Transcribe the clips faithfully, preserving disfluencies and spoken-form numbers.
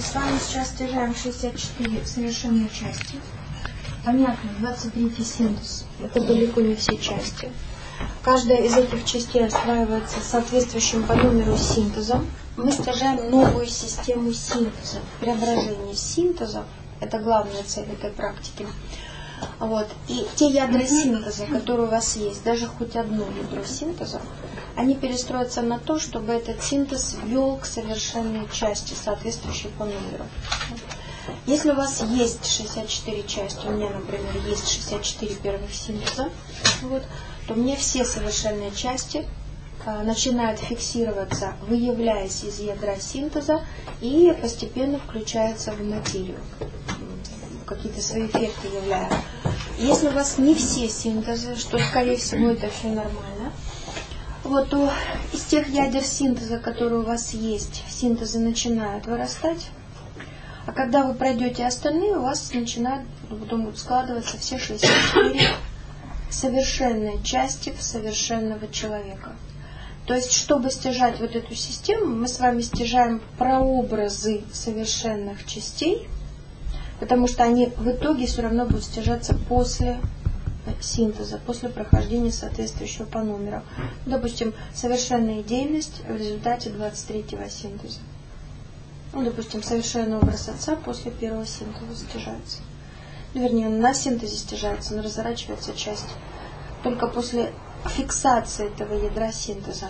с вами сейчас стяжаем шестьдесят четыре совершенные части. Понятно, двадцать третий синтез. Это далеко не все части. Каждая из этих частей осваивается соответствующим по номеру синтезом. Мы стяжаем новую систему синтеза. Преображение синтезов – это главная цель этой практики. Вот. И те ядра синтеза, которые у вас есть, даже хоть одно ядро синтеза, они перестроятся на то, чтобы этот синтез вел к совершенной части, соответствующей по номеру. Если у вас есть шестьдесят четыре части, у меня, например, есть шестьдесят четыре первых синтеза, вот, то мне все совершенные части а, начинают фиксироваться, выявляясь из ядра синтеза и постепенно включаются в материю, какие-то свои эффекты являют. Если у вас не все синтезы, что, скорее всего, это все нормально, вот, то из тех ядер синтеза, которые у вас есть, синтезы начинают вырастать, а когда вы пройдете остальные, у вас начинают потом складываться все шестьдесят четыре совершенные части в совершенного человека. То есть, чтобы стяжать вот эту систему, мы с вами стяжаем прообразы совершенных частей, потому что они в итоге все равно будут стяжаться после синтеза, после прохождения соответствующего по номеру. Допустим, совершенная идейность в результате двадцать третьего синтеза. Ну, допустим, совершенный образ отца после первого синтеза стяжается. Ну, вернее, он на синтезе стяжается, но разворачивается часть только после фиксации этого ядра синтеза.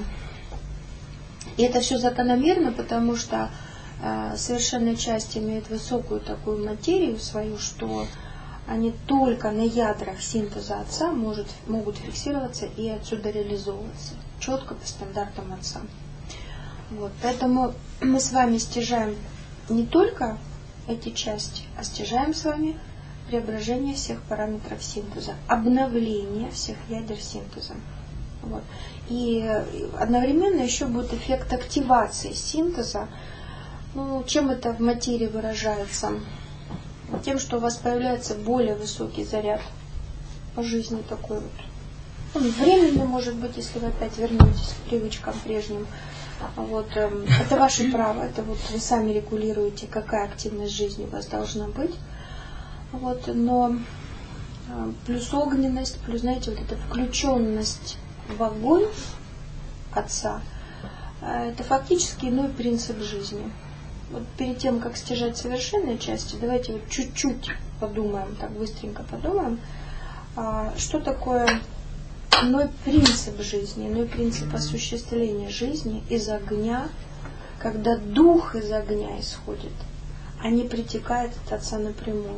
И это все закономерно, потому что э, совершенная часть имеет высокую такую материю свою, что они только на ядрах синтеза отца может, могут фиксироваться и отсюда реализовываться четко по стандартам отца. Вот, поэтому мы с вами стяжаем не только эти части, а стяжаем с вами преображение всех параметров синтеза, обновление всех ядер синтеза. Вот. И одновременно еще будет эффект активации синтеза. Ну, чем это в материи выражается? Тем, что у вас появляется более высокий заряд по жизни такой вот. Он временный, может быть, если вы опять вернетесь к привычкам прежним. Вот, э, это ваше право, это вот вы сами регулируете, какая активность жизни у вас должна быть. Вот, но э, плюс огненность, плюс, знаете, вот эта включенность в огонь отца, э, это фактически иной принцип жизни. Вот перед тем, как стяжать совершенные части, давайте вот чуть-чуть подумаем, так быстренько подумаем, э, что такое иной принцип жизни, иной принцип осуществления жизни из огня, когда дух из огня исходит, а не притекает от Отца напрямую.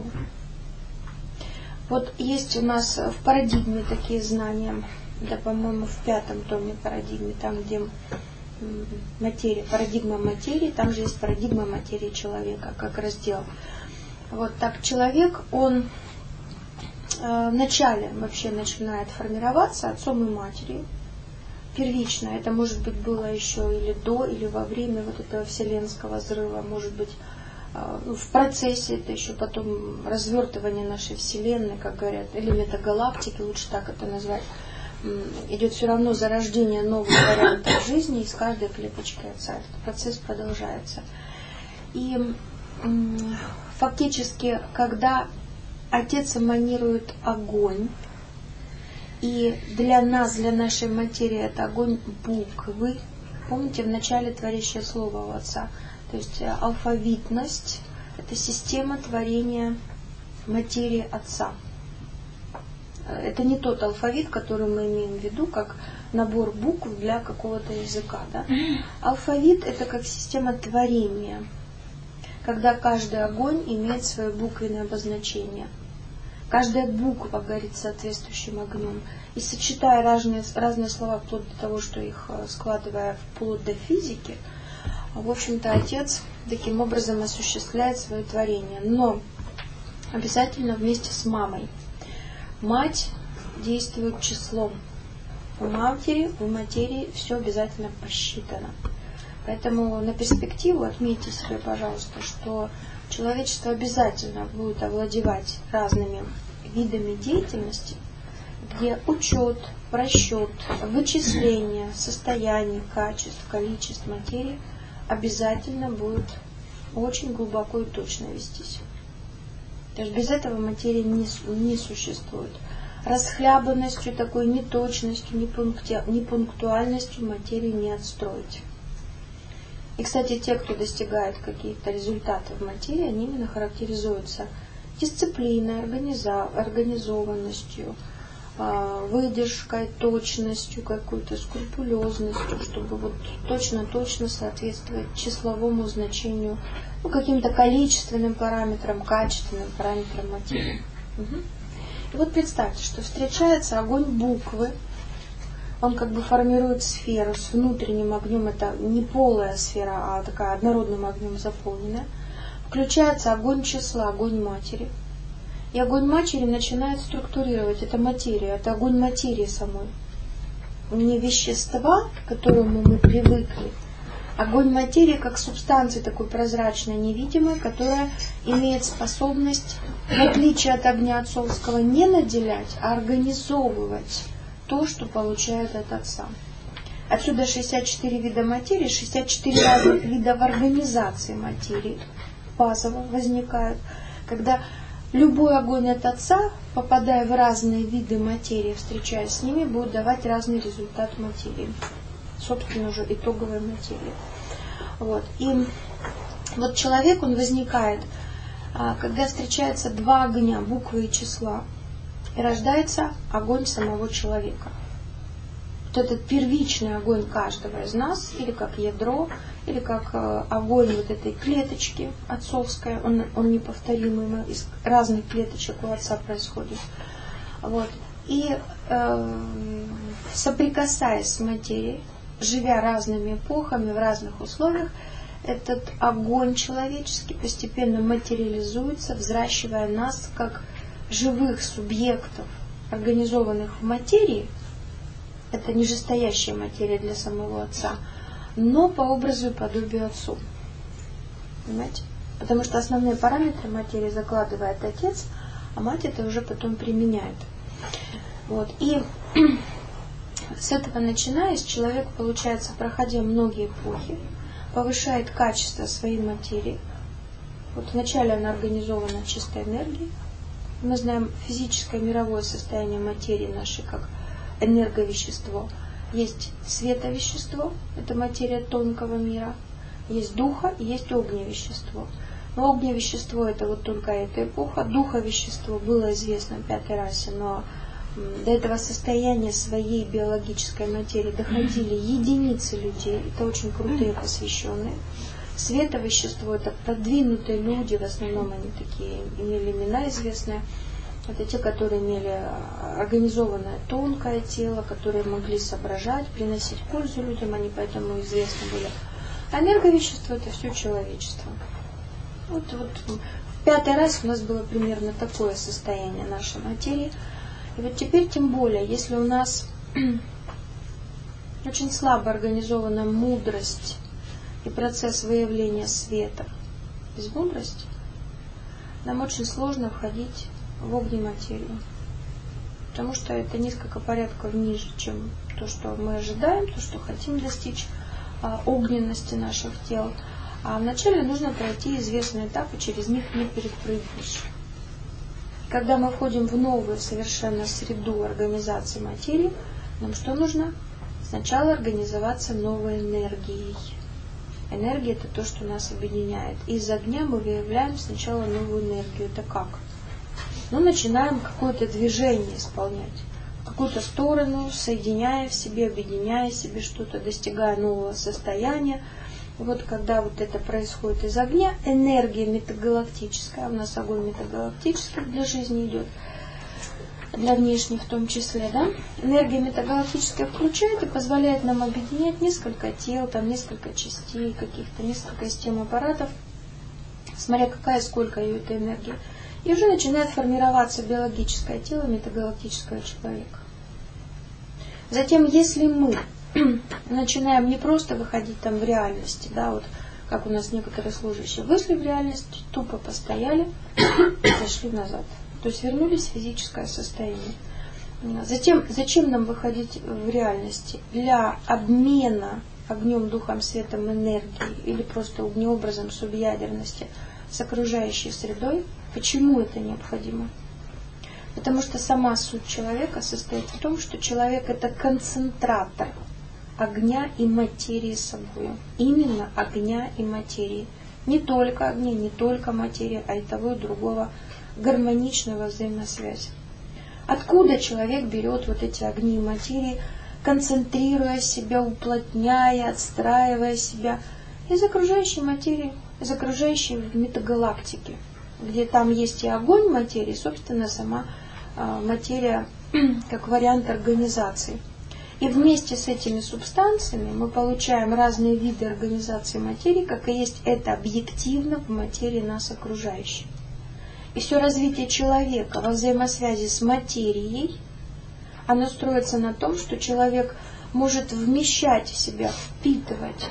Вот есть у нас в парадигме такие знания, да, по-моему, в пятом томе парадигмы, там, где материя, парадигма материи, там же есть парадигма материи человека, как раздел. Вот так человек, он вначале вообще начинает формироваться отцом и матерью. Первично, это может быть было еще или до, или во время вот этого вселенского взрыва, может быть в процессе, это еще потом развертывание нашей Вселенной, как говорят, или метагалактики, лучше так это назвать, идет все равно зарождение новых вариантов жизни из каждой клеточки отца. Этот процесс продолжается. И фактически, когда Отец эманирует огонь, и для нас, для нашей материи, это огонь буквы. Помните, в начале творящее слово у Отца. То есть алфавитность – это система творения материи Отца. Это не тот алфавит, который мы имеем в виду, как набор букв для какого-то языка. Да? Алфавит – это как система творения, когда каждый огонь имеет свое буквенное обозначение. Каждая буква горит соответствующим огнем. И сочетая разные, разные слова, вплоть до того, что их складывая вплоть до физики, в общем-то, Отец таким образом осуществляет свое творение. Но обязательно вместе с мамой. Мать действует числом. У матери, у материи все обязательно посчитано. Поэтому на перспективу отметьте себе, пожалуйста, что человечество обязательно будет овладевать разными видами деятельности, где учет, просчет, вычисление состояний, качеств, количеств материи обязательно будет очень глубоко и точно вестись. То есть без этого материя не, не существует. Расхлябанностью, такой неточностью, непунктуальностью материю не отстроить. И, кстати, те, кто достигает каких-то результатов в материи, они именно характеризуются дисциплиной, организованностью, выдержкой, точностью, какой-то скрупулезностью, чтобы вот точно-точно соответствовать числовому значению, ну, каким-то количественным параметрам, качественным параметрам материи. Угу. И вот представьте, что встречается огонь буквы, он как бы формирует сферу с внутренним огнем, это не полая сфера, а такая однородным огнем заполненная. Включается огонь числа, огонь матери. И огонь матери начинает структурировать, это материя, это огонь материи самой. Не вещества, к которому мы привыкли. Огонь материи как субстанции такой прозрачной, невидимой, которая имеет способность, в отличие от огня отцовского, не наделять, а организовывать то, что получает от Отца. Отсюда шестьдесят четыре вида материи, шестьдесят четыре разных вида в организации материи базово возникают, когда любой огонь от Отца, попадая в разные виды материи, встречаясь с ними, будет давать разный результат материи, собственно же итоговой материи. Вот. И вот человек, он возникает, когда встречаются два огня, буквы и числа, и рождается огонь самого человека. Вот этот первичный огонь каждого из нас, или как ядро, или как огонь вот этой клеточки отцовской, он, он неповторимый, из разных клеточек у Отца происходит. Вот. И э, соприкасаясь с материей, живя разными эпохами, в разных условиях, этот огонь человеческий постепенно материализуется, взращивая нас как живых субъектов, организованных в материи. Это нижестоящая материя для самого Отца, но по образу и подобию Отцу. Понимаете? Потому что основные параметры материи закладывает Отец, а Мать это уже потом применяет. Вот. И с этого начиная, человек, получается, проходя многие эпохи, повышает качество своей материи. Вот вначале она организована чистой энергией. Мы знаем физическое мировое состояние материи нашей как энерговещество. Есть световещество, это материя тонкого мира. Есть духа и есть огневещество. Но огневещество это вот только эта эпоха. Духовещество было известно пятой расе, но до этого состояния своей биологической материи доходили единицы людей. Это очень крутые посвященные. Световещество это продвинутые люди, в основном они такие имели имена известные. Это те, которые имели организованное тонкое тело, которые могли соображать, приносить пользу людям, они поэтому известны были. А энерговещество это все человечество. Вот, вот в пятый раз у нас было примерно такое состояние нашей материи. И вот теперь тем более, если у нас очень слабо организована мудрость и процесс выявления света без мудрости, нам очень сложно входить в огнематерию. Потому что это несколько порядков ниже, чем то, что мы ожидаем, то, что хотим достичь а, огненности наших тел. А вначале нужно пройти известные этапы, через них не перепрыгнешь. Когда мы входим в новую совершенно среду организации материи, нам что нужно? Сначала организоваться новой энергией. Энергия это то, что нас объединяет. Из огня мы выявляем сначала новую энергию. Это как? Ну, начинаем какое-то движение исполнять. В какую-то сторону, соединяя в себе, объединяя в себе что-то, достигая нового состояния. Вот когда вот это происходит из огня, энергия метагалактическая, у нас огонь метагалактический для жизни идет, для внешней в том числе, да? Энергия метагалактическая включает и позволяет нам объединять несколько тел, там несколько частей, каких-то несколько систем аппаратов, смотря какая, сколько ее эта энергия. И уже начинает формироваться биологическое тело метагалактического человека. Затем, если мы начинаем не просто выходить там в реальности, да, вот как у нас некоторые служащие вышли в реальность, тупо постояли, зашли назад. То есть вернулись в физическое состояние. Затем, зачем нам выходить в реальности? Для обмена огнем, духом, светом, энергией или просто огнеобразом субъядерности с окружающей средой. Почему это необходимо? Потому что сама суть человека состоит в том, что человек это концентратор огня и материи собой. Именно огня и материи. Не только огня, не только материи, а и того, и другого гармоничного взаимосвязи. Откуда человек берет вот эти огни и материи, концентрируя себя, уплотняя, отстраивая себя из окружающей материи, из окружающей метагалактики, где там есть и огонь материи, собственно, сама э, материя как вариант организации. И вместе с этими субстанциями мы получаем разные виды организации материи, как и есть это объективно в материи нас окружающей. И все развитие человека во взаимосвязи с материей, оно строится на том, что человек может вмещать в себя, впитывать,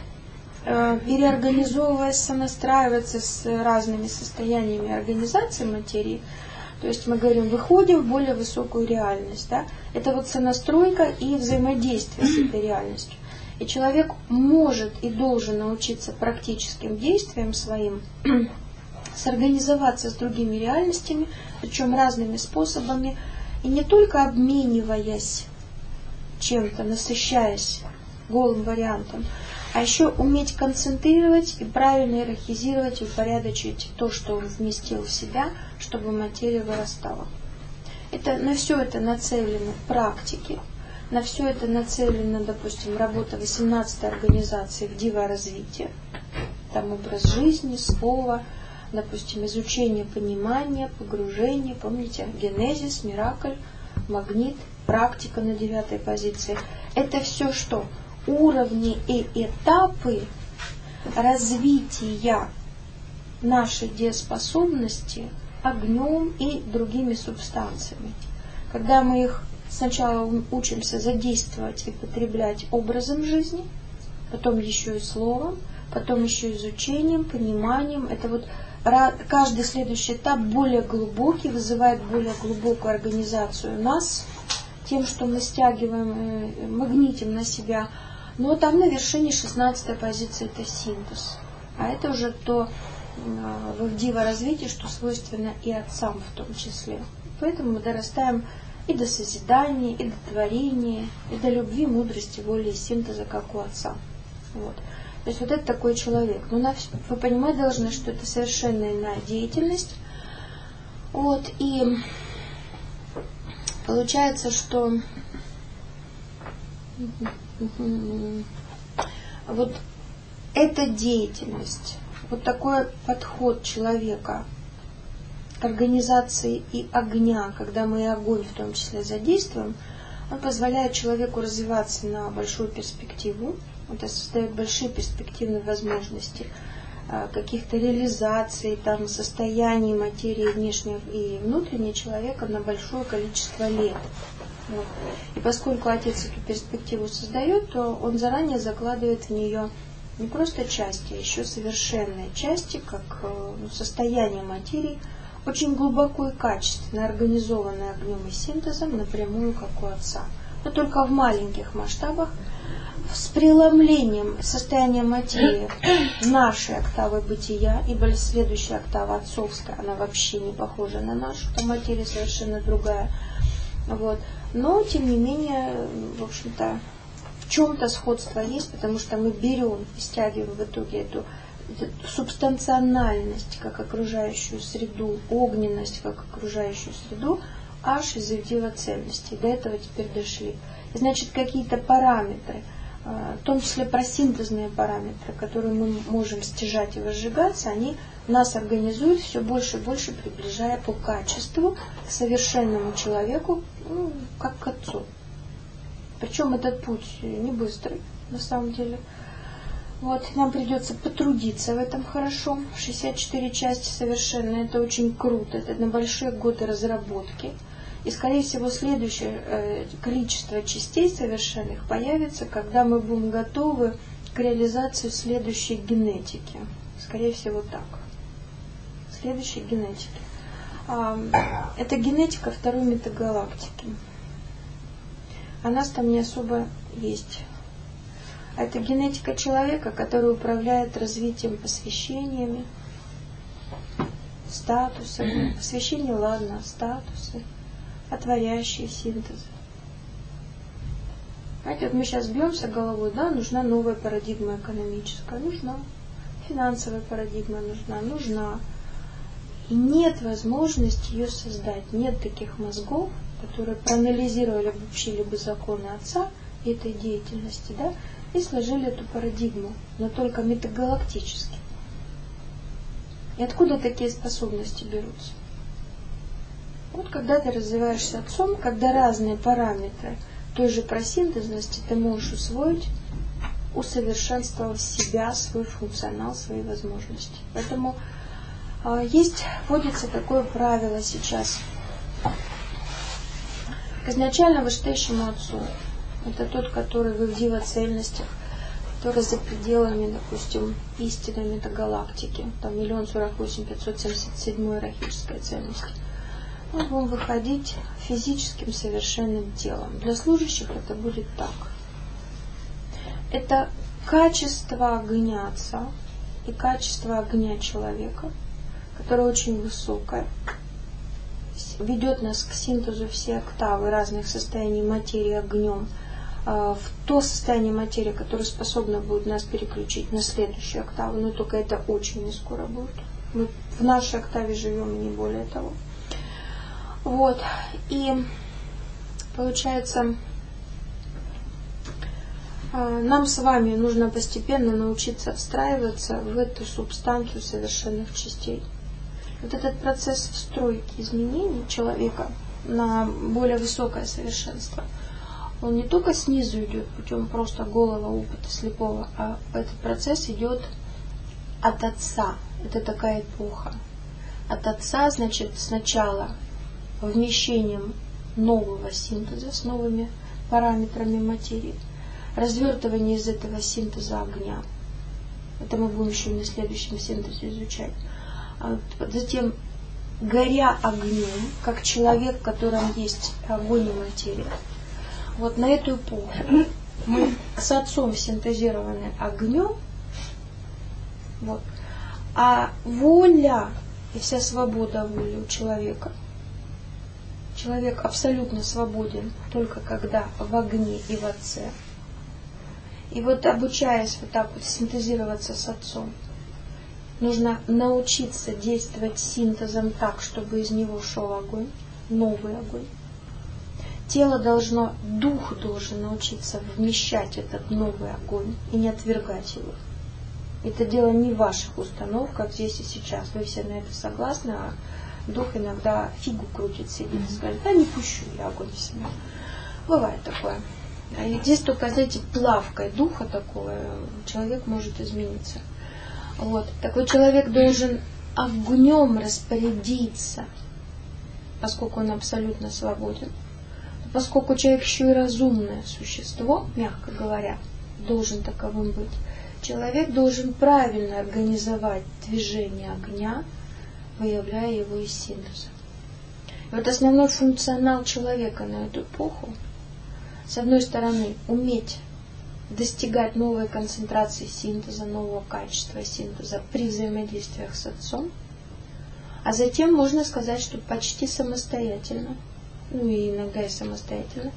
э, переорганизовываясь, сонастраиваться с разными состояниями организации материи. То есть мы говорим, выходим в более высокую реальность. Да? Это вот сонастройка и взаимодействие с этой реальностью. И человек может и должен научиться практическим действиям своим сорганизоваться с другими реальностями, причем разными способами, и не только обмениваясь чем-то, насыщаясь голым вариантом, а еще уметь концентрировать и правильно иерархизировать и упорядочить то, что он вместил в себя, чтобы материя вырастала. Это, на все это нацелены практики, на все это нацелена, допустим, работа восемнадцатой организации в дива-развитии, там образ жизни, слово, допустим, изучение понимания, погружение, помните, генезис, миракль, магнит, практика на девятой позиции. Это все что? Уровни и этапы развития нашей дееспособности огнем и другими субстанциями. Когда мы их сначала учимся задействовать и потреблять образом жизни, потом еще и словом, потом еще изучением, пониманием, это вот каждый следующий этап более глубокий, вызывает более глубокую организацию нас, тем, что мы стягиваем, магнитим на себя. Но там на вершине шестнадцатой позиции это синтез. А это уже то в дива-развитии, что свойственно и отцам в том числе. Поэтому мы дорастаем и до созидания, и до творения, и до любви, мудрости, воли и синтеза, как у отца. Вот. То есть вот это такой человек. Но вы понимать должны, что это совершенно иная деятельность. Вот. И получается, что вот эта деятельность, вот такой подход человека к организации и огня, когда мы и огонь в том числе задействуем, он позволяет человеку развиваться на большую перспективу. Это создает большие перспективные возможности каких-то реализаций, там, состояний материи внешней и внутренней человека на большое количество лет. Вот. И поскольку отец эту перспективу создает, то он заранее закладывает в нее не просто части, а еще совершенные части, как ну, состояние материи, очень глубоко и качественно организованное огнем и синтезом напрямую, как у отца. Но только в маленьких масштабах, с преломлением состояния материи нашей октавы бытия, ибо следующая октава отцовская, она вообще не похожа на нашу, там материя совершенно другая. Вот. Но, тем не менее, в общем-то, в чем-то сходство есть, потому что мы берем и стягиваем в итоге эту, эту субстанциональность, как окружающую среду, огненность, как окружающую среду, аж из дива цельности. До этого теперь дошли. И, значит, какие-то параметры, в том числе просинтезные параметры, которые мы можем стяжать и возжигаться, они нас организуют все больше и больше, приближая по качеству к совершенному человеку, ну, как к отцу. Причем этот путь не быстрый, на самом деле. Вот, нам придется потрудиться в этом хорошо. шестьдесят четыре части совершенно, это очень круто, это на большие годы разработки. И, скорее всего, следующее э, количество частей совершенных появится, когда мы будем готовы к реализации следующей генетики. Скорее всего, так. Следующей генетики. А, это генетика второй метагалактики. А нас там не особо есть. А это генетика человека, который управляет развитием посвящениями, статусами. Посвящение, ладно, статусы, отворяющие синтезы. Знаете, вот мы сейчас бьемся головой, да, нужна новая парадигма экономическая, нужна. Финансовая парадигма нужна, нужна. И нет возможности ее создать. Нет таких мозгов, которые проанализировали, обобщили бы законы Отца этой деятельности, да, и сложили эту парадигму, но только метагалактически. И откуда такие способности берутся? Вот когда ты развиваешься Отцом, когда разные параметры той же просинтезности ты можешь усвоить, усовершенствовав себя, свой функционал, свои возможности. Поэтому э, есть, вводится такое правило сейчас. К изначально вышедшему Отцу. Это тот, который в их дивоцельностях, который за пределами, допустим, истинной метагалактики, там миллион сорок восемь пятьсот семьдесят седьмой рахической цельности. Мы будем выходить физическим совершенным телом. Для служащих это будет так. Это качество огня Отца и качество огня человека, которое очень высокое, ведет нас к синтезу всей октавы разных состояний материи огнем, в то состояние материи, которое способно будет нас переключить на следующую октаву, но только это очень не скоро будет. Мы в нашей октаве живем и не более того. Вот. И получается, нам с вами нужно постепенно научиться встраиваться в эту субстанцию совершенных частей. Вот этот процесс встройки изменений человека на более высокое совершенство, он не только снизу идет путем просто голого опыта слепого, а этот процесс идет от Отца. Это такая эпоха. От Отца, значит, сначала вмещением нового синтеза с новыми параметрами материи, развертывание из этого синтеза огня. Это мы будем еще на следующем синтезе изучать. А затем, горя огнем, как человек, в котором есть огонь и материя. Вот на эту эпоху мы с Отцом синтезированы огнем, вот, а воля и вся свобода воли у человека. Человек абсолютно свободен только когда в огне и в Отце. И вот обучаясь вот так вот синтезироваться с Отцом, нужно научиться действовать синтезом так, чтобы из него шел огонь, новый огонь. Тело должно, дух должен научиться вмещать этот новый огонь и не отвергать его. Это дело не в ваших установках здесь и сейчас. Вы все на это согласны, а дух иногда фигу крутит, сидит и скажет: да не пущу я огонь в себя. Бывает такое. И здесь только, знаете, плавкой духа такого человек может измениться. Вот. Такой человек должен огнем распорядиться, поскольку он абсолютно свободен. Поскольку человек еще и разумное существо, мягко говоря, должен таковым быть, человек должен правильно организовать движение огня, выявляя его из синтеза. И вот основной функционал человека на эту эпоху, с одной стороны, уметь достигать новой концентрации синтеза, нового качества синтеза при взаимодействиях с Отцом, а затем можно сказать, что почти самостоятельно, ну и иногда и самостоятельно,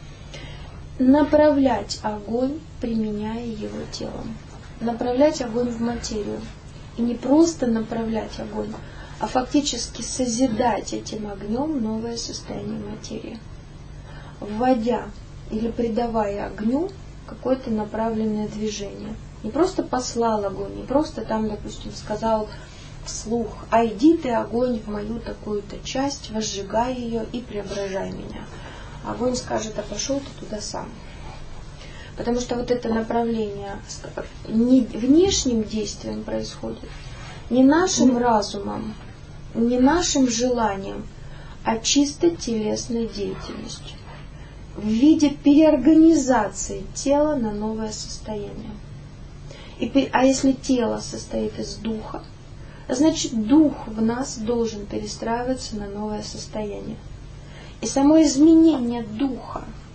направлять огонь, применяя его телом. Направлять огонь в материю. И не просто направлять огонь, а фактически созидать этим огнем новое состояние материи. Вводя или придавая огню какое-то направленное движение. Не просто послал огонь, не просто там, допустим, сказал вслух: а иди ты, огонь, в мою такую-то часть, возжигай ее и преображай меня. Огонь скажет: а пошел ты туда сам. Потому что вот это направление не внешним действием происходит, не нашим разумом, не нашим желанием, а чисто телесной деятельностью, в виде переорганизации тела на новое состояние. И, а если тело состоит из духа, значит, дух в нас должен перестраиваться на новое состояние. И само изменение духа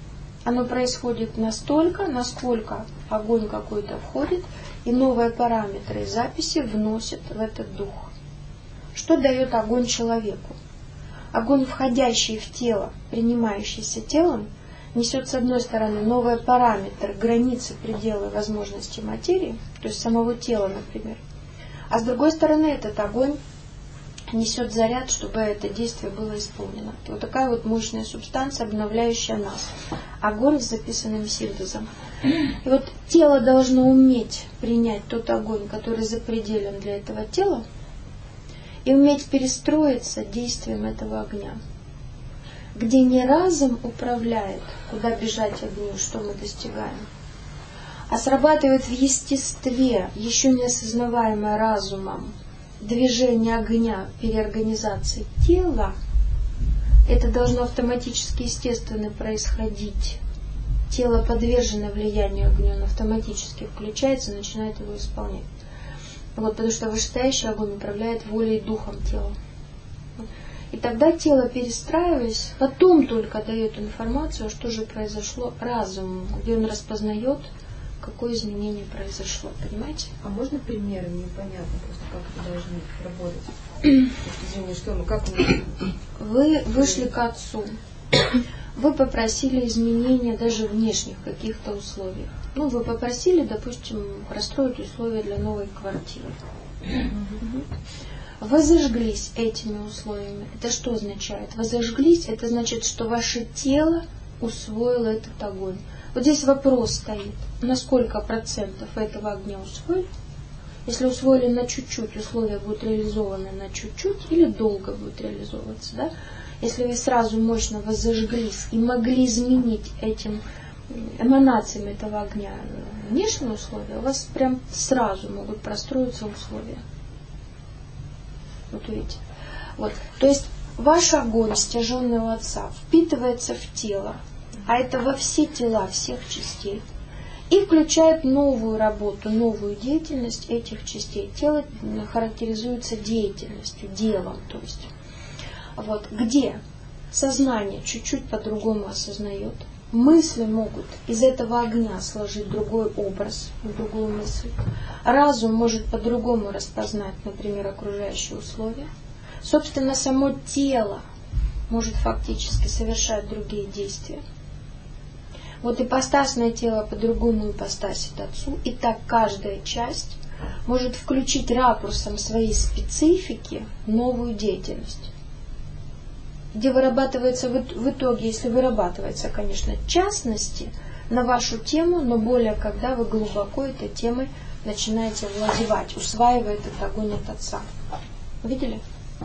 Оно происходит настолько, насколько огонь какой-то входит, и новые параметры и записи вносят в этот дух. Что дает огонь человеку? Огонь, входящий в тело, принимающийся телом, несет с одной стороны новые параметры, границы, пределы возможностей материи, то есть самого тела, например. А с другой стороны этот огонь несет заряд, чтобы это действие было исполнено. Вот такая вот мощная субстанция, обновляющая нас. Огонь с записанным синтезом. И вот тело должно уметь принять тот огонь, который запределен для этого тела, и уметь перестроиться действием этого огня. Где не разум управляет, куда бежать огню, что мы достигаем, а срабатывает в естестве, еще не осознаваемое разумом, движение огня, переорганизации тела, это должно автоматически, естественно, происходить. Тело подвержено влиянию огня, он автоматически включается и начинает его исполнять. Вот, потому что вышестоящий огонь управляет волей и духом тела. И тогда тело, перестраиваясь, потом только дает информацию, что же произошло разуму, где он распознает, какое изменение произошло. Понимаете? А можно примеры? Непонятно просто, как это должно работать. Извини, что мы, как мы... Вы вышли к отцу. Вы попросили изменения даже внешних каких-то условиях. Ну, вы попросили, допустим, расстроить условия для новой квартиры. Вы зажглись этими условиями. Это что означает? Вы зажглись, это значит, что ваше тело усвоило этот огонь. Вот здесь вопрос стоит, на сколько процентов этого огня усвоили. Если усвоили на чуть-чуть, условия будут реализованы на чуть-чуть или долго будут реализовываться. Да? Если вы сразу мощно воззажглись и могли изменить этим эманациями этого огня внешние условия, у вас прям сразу могут простроиться условия. Вот видите. Вот. То есть ваш огонь, стяженный у Отца, впитывается в тело, а это во все тела всех частей, и включает новую работу, новую деятельность этих частей. Тело характеризуется деятельностью, делом, то есть. Вот, где сознание чуть-чуть по-другому осознает, мысли могут из этого огня сложить другой образ, другую мысль. Разум может по-другому распознать, например, окружающие условия. Собственно, само тело может фактически совершать другие действия. Вот ипостасное тело по-другому ипостасит Отцу, и так каждая часть может включить ракурсом своей специфики новую деятельность, где вырабатывается в итоге, если вырабатывается, конечно, частности на вашу тему, но более когда вы глубоко этой темой начинаете владевать, усваивая этот огонь от Отца. Видели?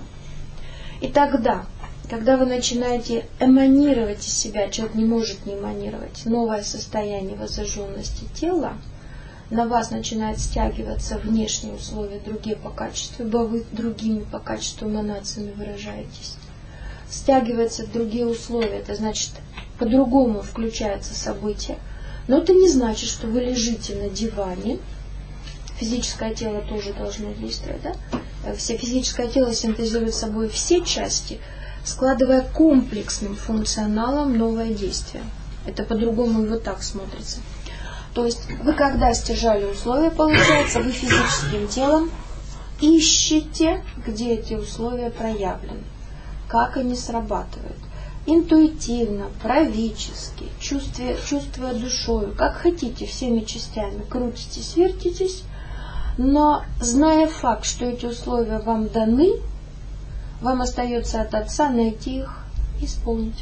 И тогда, когда вы начинаете эманировать из себя, человек не может не эманировать, новое состояние воззажженности тела, на вас начинают стягиваться внешние условия, другие по качеству, ибо вы другими по качеству эманациями выражаетесь. Стягиваются другие условия, это значит, по-другому включаются события. Но это не значит, что вы лежите на диване. Физическое тело тоже должно действовать, да? Все физическое тело синтезирует собой все части, складывая комплексным функционалом новое действие. Это по-другому и вот так смотрится. То есть вы когда стяжали условия, получается, вы физическим телом ищете, где эти условия проявлены, как они срабатывают. Интуитивно, правически, чувствуя, чувствуя душою, как хотите, всеми частями, крутитесь, вертитесь, но зная факт, что эти условия вам даны, вам остается от Отца найти их и исполнить.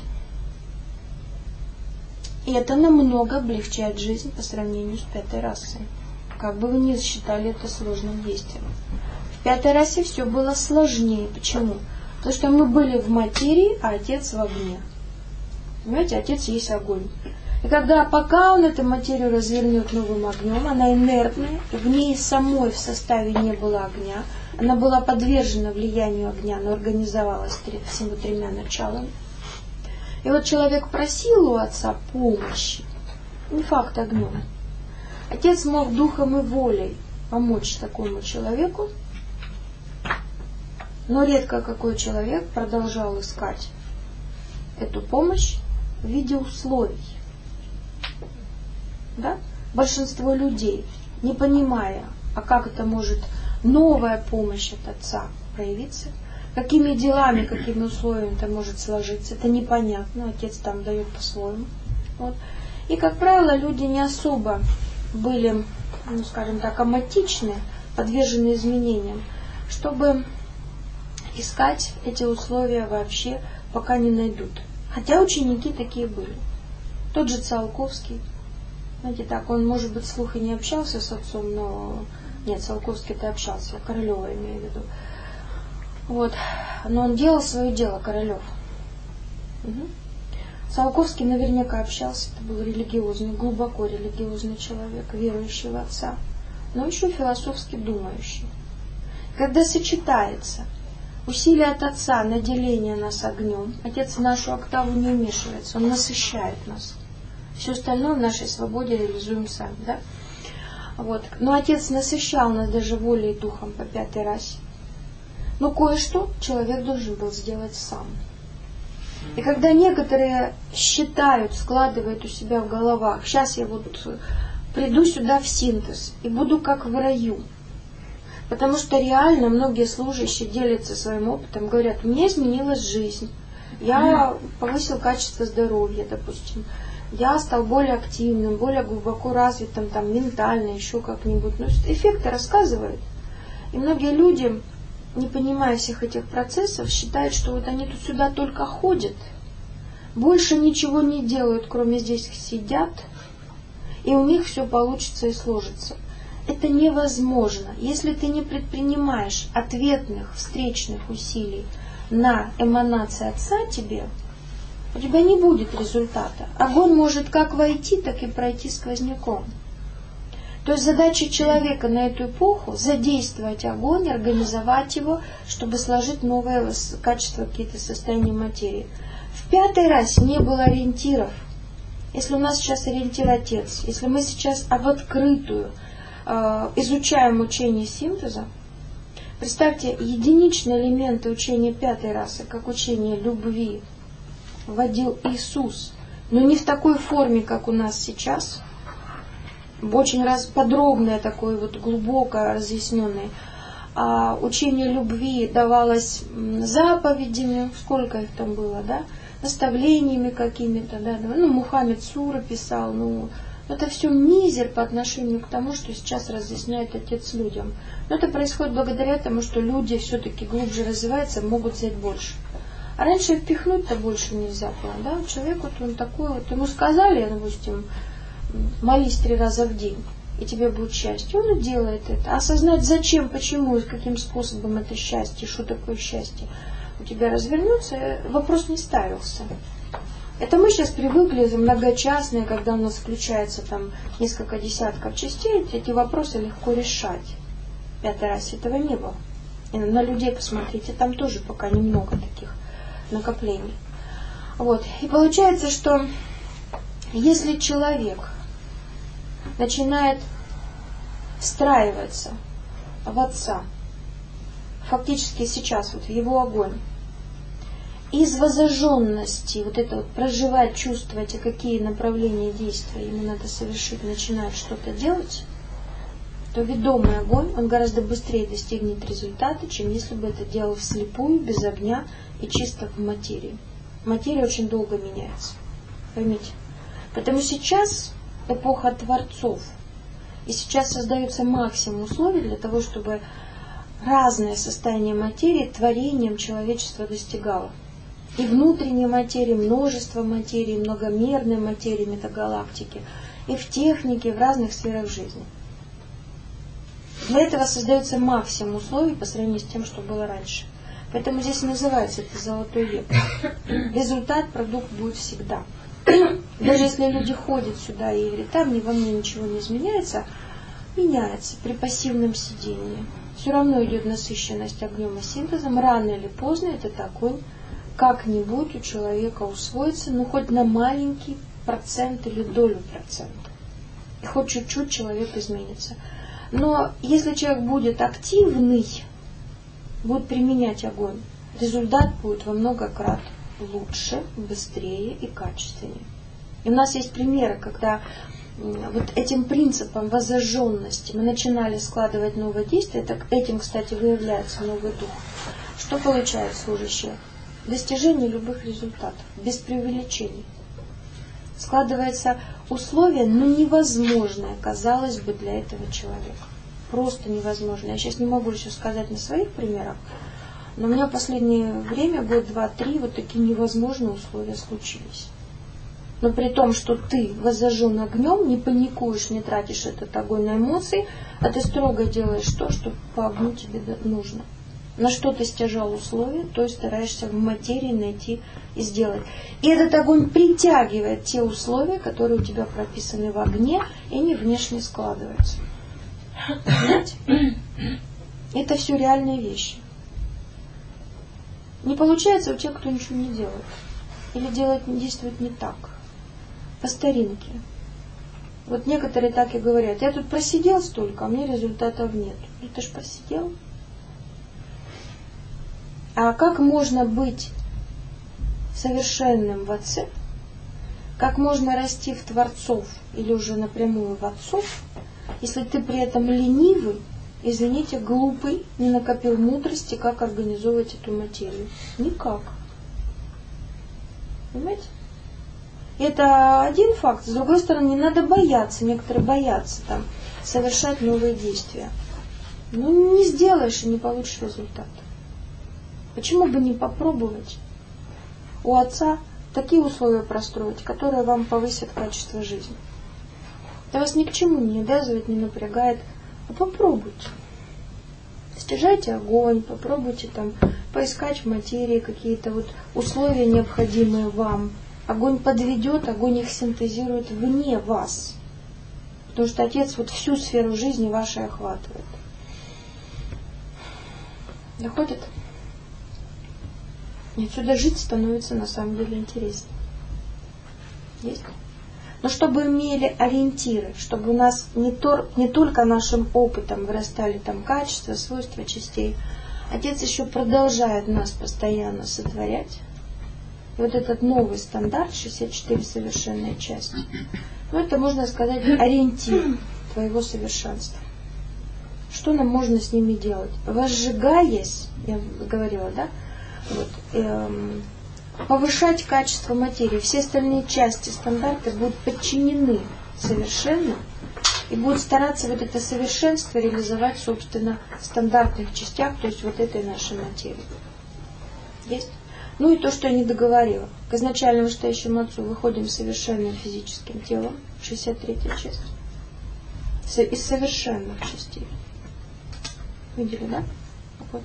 И это намного облегчает жизнь по сравнению с пятой расой. Как бы вы ни считали это сложным действием. В пятой расе все было сложнее. Почему? Потому что мы были в материи, а Отец в огне. Понимаете, Отец есть огонь. И когда, пока он эту материю развернет новым огнем, она инертная, в ней самой в составе не было огня, она была подвержена влиянию огня, но организовалась всеми тремя началами. И вот человек просил у Отца помощи, не факт огнем. Отец мог духом и волей помочь такому человеку, но редко какой человек продолжал искать эту помощь в виде условий. Да? Большинство людей, не понимая, а как это может новая помощь от Отца проявиться, какими делами, какими условиями это может сложиться, это непонятно, Отец там дает по-своему. Вот. И, как правило, люди не особо были, ну, скажем так, аматичны, подвержены изменениям, чтобы искать эти условия вообще, пока не найдут. Хотя ученики такие были. Тот же Циолковский, знаете так, он, может быть, вслух и не общался с отцом, но... Нет, Циолковский-то общался, Королева имею в виду. Вот. Но он делал свое дело, Королев. Угу. Циолковский наверняка общался, это был религиозный, глубоко религиозный человек, верующий в Отца, но еще философски думающий. Когда сочетается усилие от Отца на деление нас огнем, Отец в нашу октаву не вмешивается, Он насыщает нас. Все остальное в нашей свободе реализуем сами, да? Вот. Но Отец насыщал нас даже волей и духом по пятой расе. Но кое-что человек должен был сделать сам. И когда некоторые считают, складывают у себя в головах, сейчас я вот приду сюда в синтез и буду как в раю. Потому что реально многие служащие делятся своим опытом, говорят, у меня изменилась жизнь, я повысил качество здоровья, допустим, я стал более активным, более глубоко развитым, там, ментально, еще как-нибудь. Ну, эффекты рассказывают. И многие люди, не понимая всех этих процессов, считают, что вот они тут сюда только ходят, больше ничего не делают, кроме здесь сидят, и у них все получится и сложится. Это невозможно. Если ты не предпринимаешь ответных, встречных усилий на эманации Отца тебе, у тебя не будет результата. Огонь может как войти, так и пройти сквозняком. То есть задача человека на эту эпоху задействовать огонь, организовать его, чтобы сложить новое качество, какие-то состояния материи. В пятой расе не было ориентиров. Если у нас сейчас ориентир Отец, если мы сейчас в открытую э, изучаем учение синтеза, представьте, единичные элементы учения пятой расы, как учение любви, вводил Иисус, но не в такой форме, как у нас сейчас, очень раз подробное, такое вот глубоко разъясненное. А учение любви давалось заповедями, сколько их там было, да, наставлениями какими-то, да, ну, Мухаммед суры писал, ну, это все мизер по отношению к тому, что сейчас разъясняет Отец людям. Но это происходит благодаря тому, что люди все-таки глубже развиваются, могут взять больше. А раньше впихнуть-то больше нельзя было, да? Человек вот он такой вот, ему сказали, допустим, молись три раза в день, и тебе будет счастье. Он и делает это. Осознать зачем, почему и каким способом это счастье, что такое счастье у тебя развернется, вопрос не ставился. Это мы сейчас привыкли, многочастные, когда у нас включается там несколько десятков частей, эти вопросы легко решать. Пятый раз этого не было. И на людей посмотрите, там тоже пока немного таких накоплений. Вот. И получается, что если человек начинает встраиваться в Отца, фактически сейчас вот в его огонь, из возожженности вот это вот проживать, чувствовать, а какие направления действия ему надо совершить, начинает что-то делать, то ведомый огонь, он гораздо быстрее достигнет результата, чем если бы это делал вслепую, без огня и чисто в материи. Материя очень долго меняется. Поймите. Потому сейчас эпоха творцов. И сейчас создается максимум условий для того, чтобы разное состояние материи творением человечества достигало. И внутренней материи, множество материи, многомерной материи метагалактики, и в технике, и в разных сферах жизни. Для этого создается максимум условий по сравнению с тем, что было раньше. Поэтому здесь называется это золотой век. Результат, продукт будет всегда. Даже если люди ходят сюда и говорят, там ни во мне ничего не изменяется, меняется при пассивном сидении. Все равно идет насыщенность огнем и синтезом. Рано или поздно этот огонь как-нибудь у человека усвоится, ну хоть на маленький процент или долю процента. И хоть чуть-чуть человек изменится. Но если человек будет активный, будет применять огонь, результат будет во много крат лучше, быстрее и качественнее. И у нас есть примеры, когда вот этим принципом воззажженности мы начинали складывать новое действие, так этим, кстати, выявляется новый дух. Что получают служащие? Достижение любых результатов, без преувеличений. Складывается условие, но невозможное, казалось бы, для этого человека. Просто невозможно. Я сейчас не могу еще сказать на своих примерах, но у меня в последнее время, год, два, три, вот такие невозможные условия случились. Но при том, что ты воззажжен огнем, не паникуешь, не тратишь этот огонь на эмоции, а ты строго делаешь то, что по огню тебе нужно. На что ты стяжал условия, то и стараешься в материи найти и сделать. И этот огонь притягивает те условия, которые у тебя прописаны в огне, и они внешне складываются. Понимаете? Это все реальные вещи. Не получается у тех, кто ничего не делает. Или делает, действует не так. По старинке. Вот некоторые так и говорят: я тут просидел столько, а мне результатов нет. Ну ты ж просидел. А как можно быть совершенным в Отце? Как можно расти в Творцов или уже напрямую в Отцов, если ты при этом ленивый, извините, глупый, не накопил мудрости, как организовывать эту материю? Никак. Понимаете? Это один факт. С другой стороны, не надо бояться. Некоторые боятся там совершать новые действия. Ну, не сделаешь и не получишь результат. Почему бы не попробовать у Отца такие условия простроить, которые вам повысят качество жизни? Это вас ни к чему не обязывает, не напрягает. А попробуйте. Стяжайте огонь, попробуйте там поискать в материи какие-то вот условия, необходимые вам. Огонь подведет, огонь их синтезирует вне вас. Потому что Отец вот всю сферу жизни вашей охватывает. Доходит? И отсюда жить становится на самом деле интереснее. Есть? Но чтобы имели ориентиры, чтобы у нас не, тор, не только нашим опытом вырастали там качества, свойства частей, Отец еще продолжает нас постоянно сотворять. И вот этот новый стандарт, шестьдесят четыре совершенные части, ну это, можно сказать, ориентир твоего совершенства. Что нам можно с ними делать? Возжигаясь, я говорила, да, вот, эм, повышать качество материи. Все остальные части стандарта будут подчинены совершенно и будут стараться вот это совершенство реализовать, собственно, в стандартных частях, то есть вот этой нашей материи. Есть? Ну и то, что я не договорила. К изначально вышестоящему Отцу выходим совершенным физическим телом, шестьдесят третья часть. Из совершенных частей. Видели, да? Вот.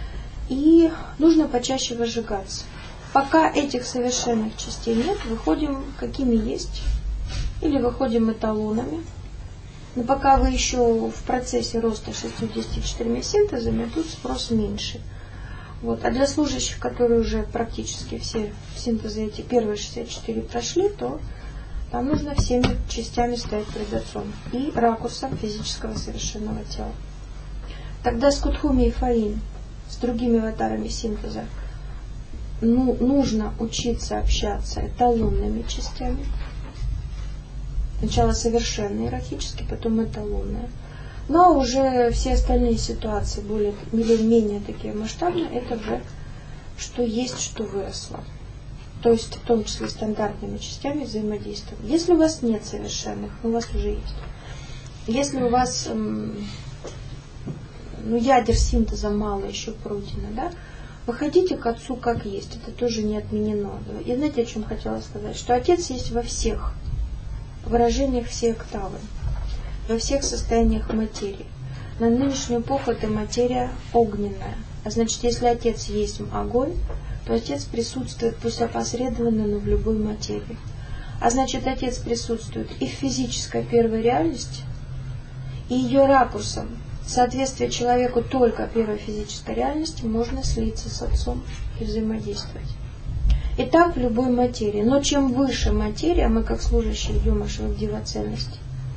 И нужно почаще возжигаться. Пока этих совершенных частей нет, выходим какими есть, или выходим эталонами. Но пока вы еще в процессе роста шестьюдесятью четырьмя синтезами, тут спрос меньше. Вот. А для служащих, которые уже практически все синтезы эти первые шестьдесят четыре прошли, то там нужно всеми частями стоять перед Отцом и ракурсом физического совершенного тела. Тогда с Кутхуми и Фаин, с другими аватарами синтеза, ну, нужно учиться общаться эталонными частями. Сначала совершенно иерархически, потом эталонные. Но уже все остальные ситуации более или менее такие масштабные, это уже что есть, что выросло. То есть в том числе стандартными частями взаимодействия. Если у вас нет совершенных, у вас уже есть. Если у вас эм, ну, ядер синтеза мало еще пройдено, да, выходите к Отцу как есть. Это тоже не отменено. И знаете, о чем хотела сказать? Что Отец есть во всех выражениях всей октавы, во всех состояниях материи. На нынешнюю эпоху это материя огненная. А значит, если Отец есть огонь, то Отец присутствует, пусть опосредованно, но в любой материи. А значит, Отец присутствует и в физической первой реальности, и ее ракурсом. Соответствие человеку только первой физической реальности можно слиться с Отцом и взаимодействовать. И так в любой материи. Но чем выше материя, мы как служащие идем аж в дивоцельности,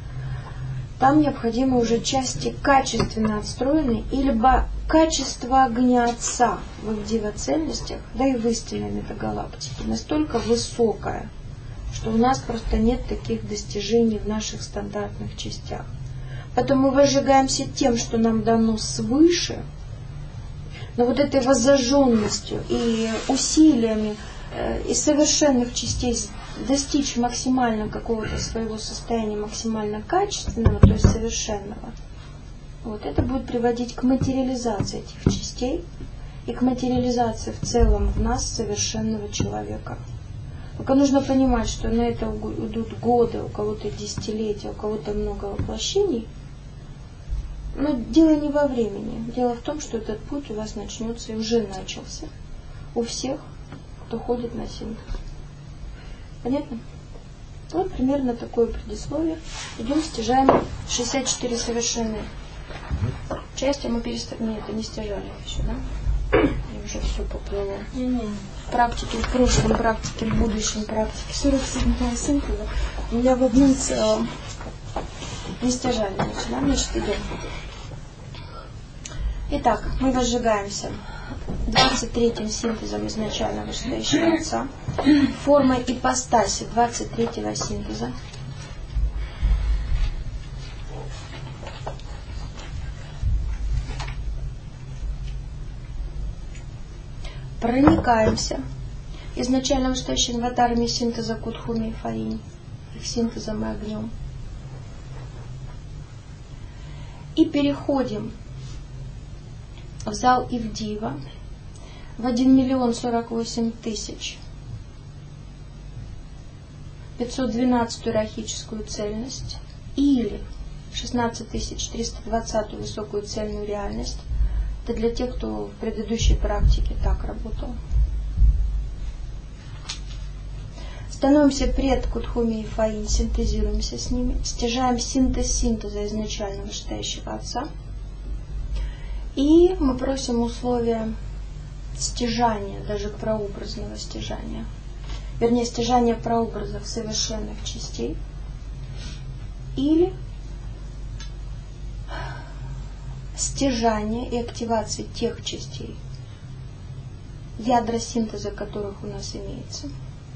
там необходимы уже части качественно отстроенные, и либо качество огня Отца в их дивоцельностях, да и в истинной метагалактике, настолько высокое, что у нас просто нет таких достижений в наших стандартных частях. Поэтому мы возжигаемся тем, что нам дано свыше, но вот этой воззаженностью и усилиями из совершенных частей достичь максимально какого-то своего состояния, максимально качественного, то есть совершенного, вот это будет приводить к материализации этих частей и к материализации в целом в нас совершенного человека. Только нужно понимать, что на это идут годы, у кого-то десятилетия, у кого-то много воплощений. Но дело не во времени. Дело в том, что этот путь у вас начнется и уже начался у всех, кто ходит на синтез. Понятно? Вот примерно такое предисловие. Идем, стяжаем шестьдесят четыре совершенные части. Мы переставим. Нет, это не стяжали еще, да? И уже все поплыло. В практике, в прошлом практике, в будущем практике. сорок седьмая синтеза. У меня в одном целом не стяжали. Значит, да? Значит, идем. Итак, мы возжигаемся двадцать третьим синтезом изначально вышестоящего Отца, формой ипостаси двадцать третьего синтеза. Проникаемся изначально вышестоящими аватарами синтеза Кутхуми и Фаинь, их синтезом и огнем. И переходим в зал Ивдива в один миллион сорок восемь тысяч пятьсот двенадцатую иерархическую цельность или шестнадцать тысяч триста двадцатую высокую цельную реальность. Это для тех, кто в предыдущей практике так работал. Становимся пред Кутхуми и Фаинь, синтезируемся с ними, стяжаем синтез синтеза изначального вышестоящего Отца. И мы просим условия стяжания, даже прообразного стяжания. Вернее, стяжания прообразов совершенных частей. Или стяжания и активации тех частей, ядра синтеза которых у нас имеется.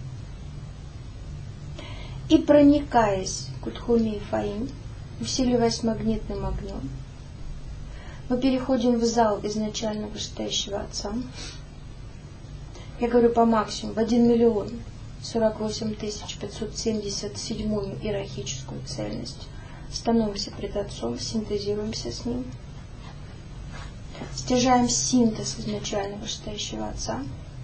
И проникаясь Кутхуми и Фаинь, усиливаясь магнитным огнем, мы переходим в зал изначально вышестоящего Отца. Я говорю по максимуму, в один миллион сорок восемь тысяч пятьсот семьдесят седьмую иерархическую цельность. Становимся пред Отцом, синтезируемся с Ним. Стяжаем синтез изначально вышестоящего Отца.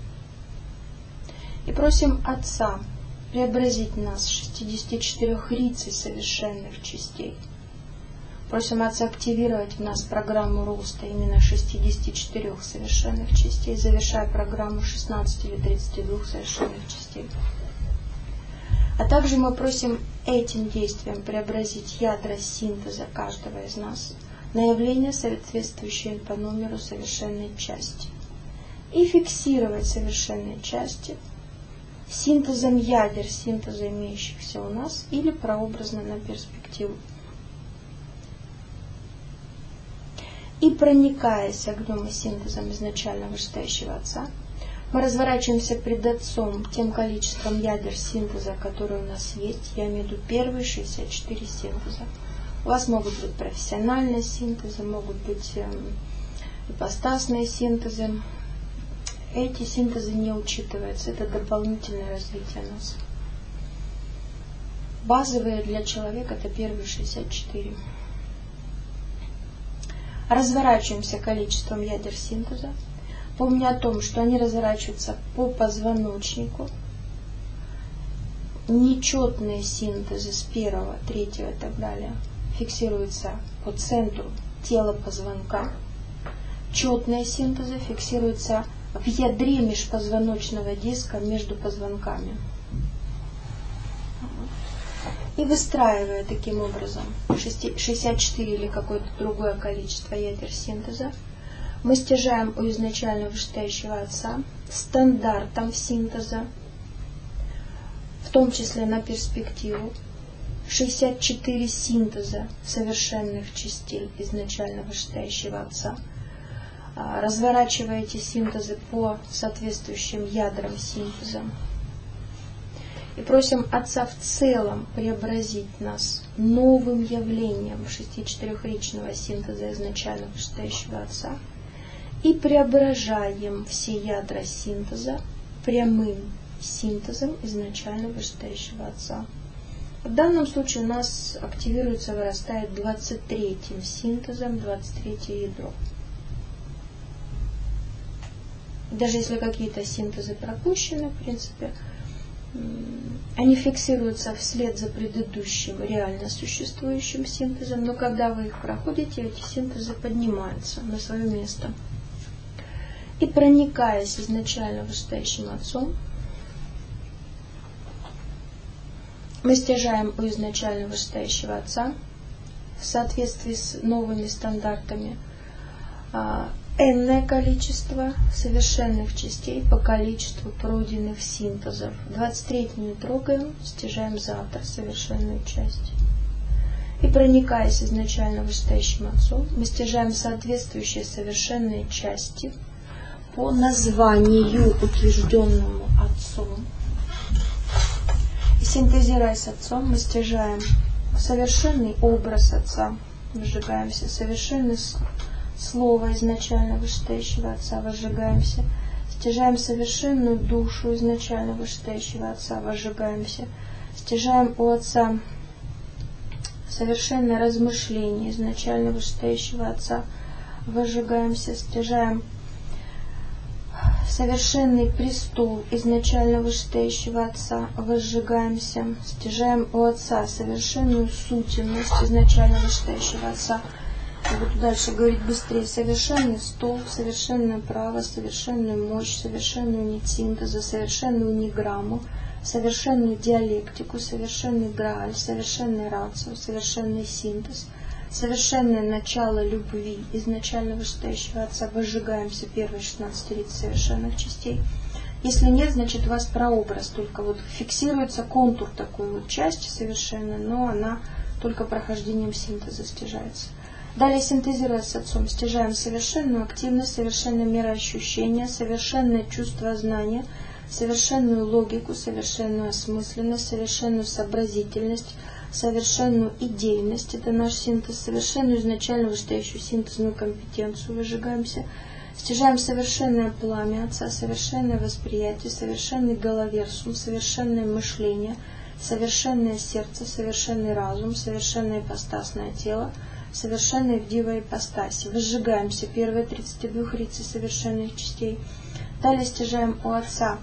И просим Отца преобразить нас шестьдесят четыре рицей совершенных частей. Просим Отца активировать в нас программу роста именно шестидесяти четырёх совершенных частей, завершая программу шестнадцати или тридцати двух совершенных частей. А также мы просим этим действием преобразить ядра синтеза каждого из нас на явление, соответствующее по номеру совершенной части. И фиксировать совершенные части синтезом ядер, синтеза имеющихся у нас, или прообразно на перспективу. И проникаясь огнем и синтезом изначально вышестоящего Отца, мы разворачиваемся пред Отцом тем количеством ядер синтеза, которые у нас есть. Я имею в виду первые шестьдесят четыре синтеза. У вас могут быть профессиональные синтезы, могут быть э, ипостасные синтезы. Эти синтезы не учитываются. Это дополнительное развитие нас. Базовые для человека это первые шестьдесят четыре. Разворачиваемся количеством ядер синтеза. Помня о том, что они разворачиваются по позвоночнику. Нечетные синтезы с первого, третьего и так далее фиксируются по центру тела позвонка. Четные синтезы фиксируются в ядре межпозвоночного диска между позвонками. И выстраивая таким образом шестьдесят четыре или какое-то другое количество ядер синтеза, мы стяжаем у изначально вышестоящего Отца стандартом синтеза, в том числе на перспективу, шестьдесят четыре синтеза совершенных частей изначально вышестоящего Отца, разворачивая эти синтезы по соответствующим ядрам синтеза. И просим Отца в целом преобразить нас новым явлением шести-четырехричного синтеза изначально вышестоящего Отца. И преображаем все ядра синтеза прямым синтезом изначально вышестоящего Отца. В данном случае у нас активируется, вырастает двадцать третьим синтезом, двадцать третье ядро. Даже если какие-то синтезы пропущены, в принципе, они фиксируются вслед за предыдущим реально существующим синтезом, но когда вы их проходите, эти синтезы поднимаются на свое место. И проникаясь изначально вышестоящим Отцом, мы стяжаем у изначально вышестоящего Отца в соответствии с новыми стандартами энное количество совершенных частей по количеству пройденных синтезов. двадцать третью трогаем, стяжаем завтра совершенную часть. И проникаясь изначально вышестоящим Отцом, мы стяжаем соответствующие совершенные части по названию, утвержденному Отцом. И синтезируя с Отцом, мы стяжаем совершенный образ Отца, выжигаемся, совершенный слово изначально вышестоящего Отца, возжигаемся, стяжаем совершенную душу изначально вышестоящего Отца, возжигаемся, стяжаем у Отца совершенное размышление изначально вышестоящего Отца, возжигаемся, стяжаем совершенный престол изначально вышестоящего Отца, возжигаемся, стяжаем у Отца совершенную сутенность изначально вышестоящего Отца. Я буду дальше говорить быстрее. Совершенный стол, совершенное право, совершенную мощь, совершенную нить синтеза, совершенную ниграмму, совершенную диалектику, совершенный грааль, совершенный рацио, совершенный синтез, совершенное начало любви изначально вышестоящего Отца. Возжигаемся первые шестнадцать риц совершенных частей. Если нет, значит у вас прообраз, только вот фиксируется контур такой вот части совершенно, но она только прохождением синтеза стяжается. Далее, синтезируя с Отцом, стяжаем совершенную активность, совершенное мироощущение, совершенное чувство знания, совершенную логику, совершенную осмысленность, совершенную сообразительность, совершенную идейность, это наш синтез, совершенную изначально вышестоящую синтезную компетенцию, выжигаемся, стяжаем совершенное пламя Отца, совершенное восприятие, совершенный головерсум, совершенное мышление, совершенное сердце, совершенный разум, совершенное ипостасное тело, совершенной в дивой ипостаси. Возжигаемся первые тридцать два рицы совершенных частей. Далее стяжаем у Отца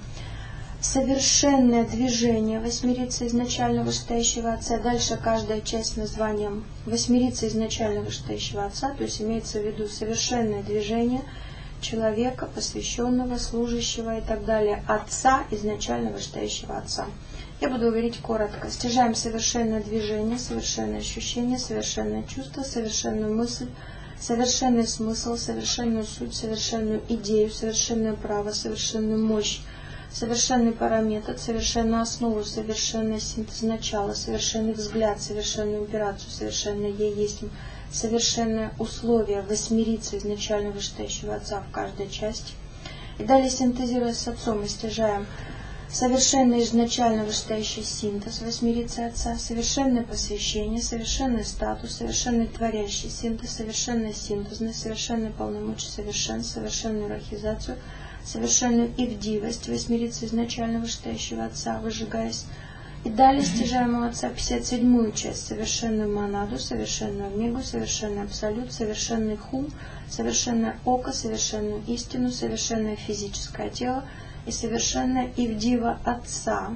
совершенное движение восьмирицы изначально вышестоящего Отца. Дальше каждая часть с названием восьмирицы изначально вышестоящего Отца, то есть имеется в виду совершенное движение человека, посвященного, служащего и так далее, Отца изначально вышестоящего Отца. Я буду говорить коротко. Стяжаем совершенное движение, совершенное ощущение, совершенное чувство, совершенную мысль, совершенный смысл, совершенную суть, совершенную идею, совершенное право, совершенную мощь, совершенный параметр, совершенную основу, совершенный синтез начала, совершенный взгляд, совершенную операцию, совершенное «Я есть», совершенное условие восьмирицы изначально вышестоящего Отца в каждой части. И далее, синтезируя с Отцом, мы стяжаем совершенный изначально вышестоящий синтез восьмирицы Отца, совершенное посвящение, совершенный статус, совершенный творящий синтез, совершенная синтезность, совершенное полномочия совершенства, совершенную иерархизацию, совершенную ивдивость восьмирицы изначально вышестоящего Отца, выжигаясь. И далее стяжаем у Отца пятьдесят седьмую часть, совершенную монаду, совершенную омегу, совершенный абсолют, совершенный хум, совершенное око, совершенную истину, совершенное физическое тело и совершенное ивдива Отца,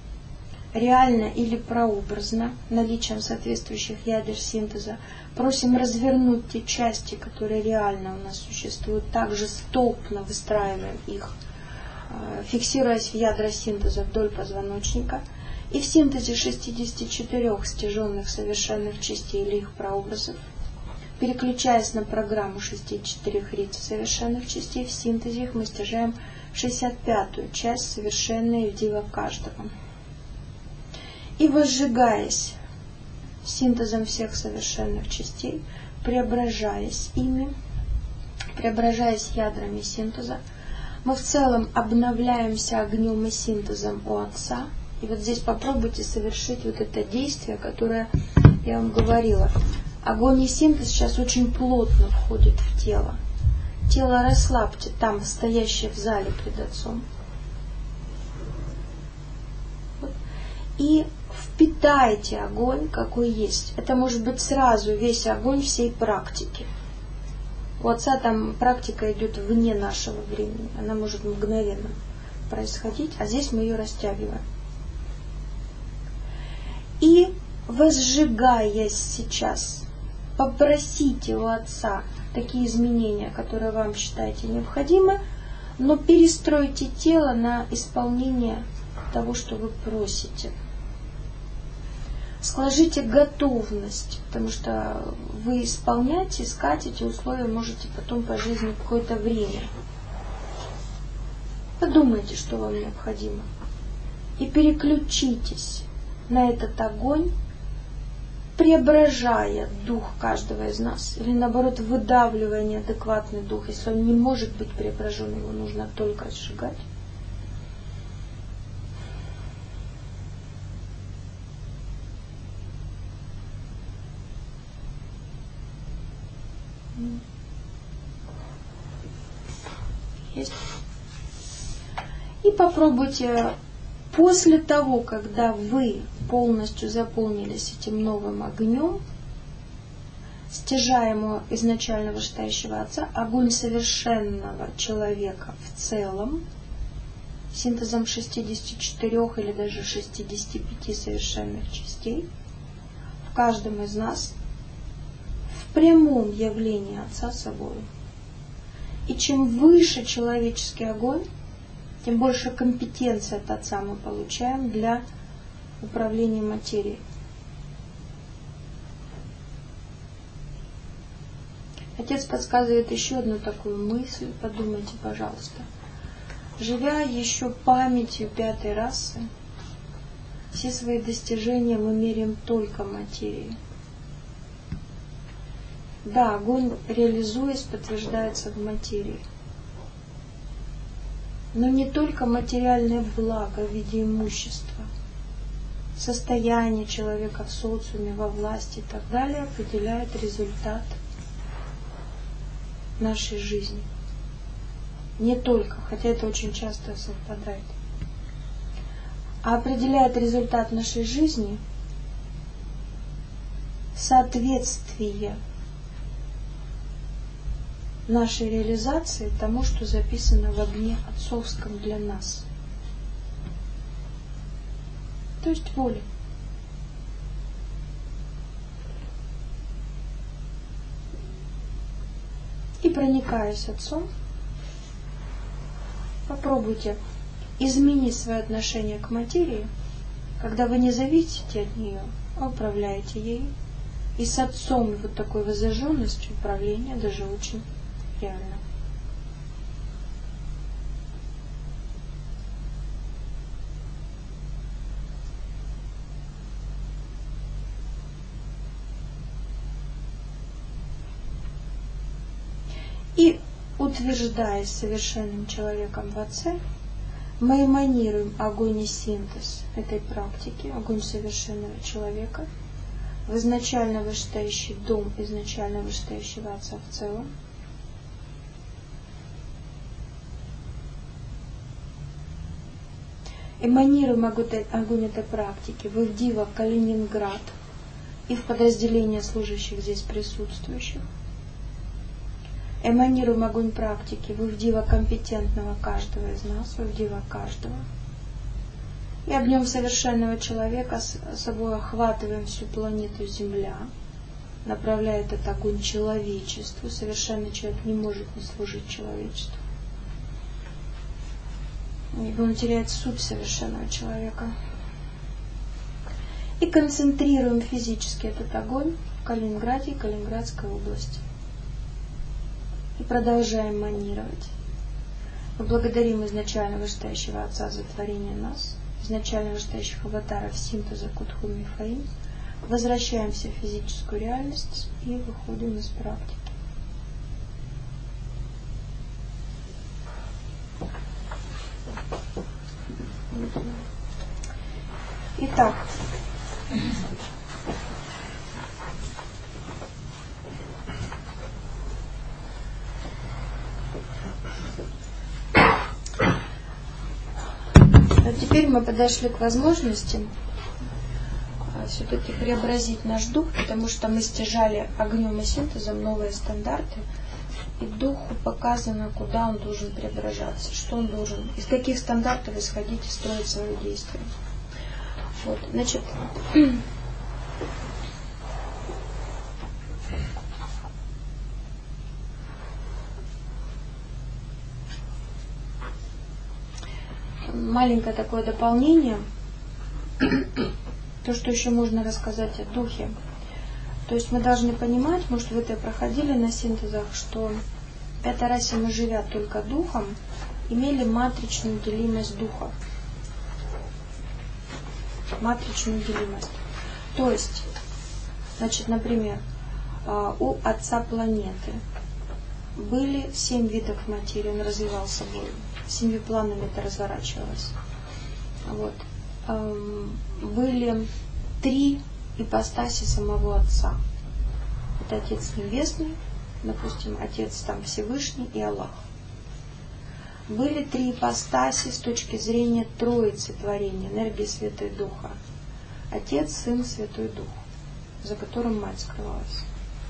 реально или прообразно, наличием соответствующих ядер синтеза. Просим развернуть те части, которые реально у нас существуют, также столпно выстраиваем их, фиксируясь в ядра синтеза вдоль позвоночника. И в синтезе шестидесяти четырёх стяженных совершенных частей или их прообразов, переключаясь на программу шестидесяти четырёх риц совершенных частей, в синтезе их мы стяжаем шестьдесят пятую часть совершенной ивдива каждого. И возжигаясь синтезом всех совершенных частей, преображаясь ими, преображаясь ядрами синтеза, мы в целом обновляемся огнем и синтезом у Отца, И вот здесь попробуйте совершить вот это действие, которое я вам говорила. Огонь и синтез сейчас очень плотно входит в тело. Тело расслабьте, там, стоящее в зале пред Отцом. И впитайте огонь, какой есть. Это может быть сразу весь огонь всей практики. У Отца там практика идет вне нашего времени. Она может мгновенно происходить, а здесь мы ее растягиваем. И возжигаясь сейчас, попросите у Отца такие изменения, которые вам считаете необходимы, но перестройте тело на исполнение того, что вы просите. Сложите готовность, потому что вы исполняете, искать эти условия можете потом по жизни какое-то время. Подумайте, что вам необходимо. И переключитесь на этот огонь, преображая дух каждого из нас. Или наоборот, выдавливая неадекватный дух. Если он не может быть преображен, его нужно только сжигать. Есть. И попробуйте после того, когда вы полностью заполнились этим новым огнем, стяжаемого изначально вышестоящего Отца, огонь совершенного человека в целом, синтезом шестидесяти четырёх или даже шестидесяти пяти совершенных частей, в каждом из нас, в прямом явлении Отца собой. И чем выше человеческий огонь, тем больше компетенции от Отца мы получаем для управления материей. Отец подсказывает еще одну такую мысль, подумайте, пожалуйста. Живя еще памятью пятой расы, все свои достижения мы меряем только материей. Да, огонь, реализуясь, подтверждается в материи. Но не только материальное благо в виде имущества, состояние человека в социуме, во власти и так далее определяет результат нашей жизни. Не только, хотя это очень часто совпадает. А определяет результат нашей жизни соответствие нашей реализации тому, что записано в огне отцовском для нас. То есть воля. И проникаясь Отцом, попробуйте изменить свое отношение к материи, когда вы не зависите от нее, а управляете ею. И с Отцом вот такой воззаженностью управления даже очень реально. И, утверждаясь совершенным человеком в Отце, мы эманируем огонь и синтез этой практики, огонь совершенного человека, в изначально вышестоящий дом изначально вышестоящего Отца в целом. Эманируем огонь этой практики в Ивдива, Калининград и в подразделения служащих здесь присутствующих. Эманируем огонь практики в Ивдива компетентного каждого из нас, в Ивдива каждого. И огнем совершенного человека с собой охватываем всю планету Земля, направляя этот огонь человечеству. Совершенный человек не может не служить человечеству. Ибо он теряет суть совершенного человека. И концентрируем физически этот огонь в Калининграде и Калининградской области. И продолжаем манировать. Мы благодарим изначально вышестоящего Отца за творение нас, изначально вышестоящих аватаров синтеза Кутху Мифаим. Возвращаемся в физическую реальность и выходим из практики. Итак, теперь мы подошли к возможности все-таки преобразить наш дух, потому что мы стяжали огнем и синтезом новые стандарты, и духу показано, куда он должен преображаться, что он должен, из каких стандартов исходить и строить свои действия. Вот, значит, маленькое такое дополнение, то, что еще можно рассказать о духе. То есть мы должны понимать, может, вы это проходили на синтезах, что эта раса, мы живя только духом, имели матричную делимость духа. Матричную делимость. То есть, значит, например, у отца планеты были семь видов материи, он развивал собой. Семью планами это разворачивалось. Вот. Были три ипостаси самого Отца. Это Отец Небесный, допустим, Отец там Всевышний и Аллах. Были три ипостаси с точки зрения Троицы творения, энергии Света и Духа. Отец, Сын, Святой Дух, за которым Мать скрывалась.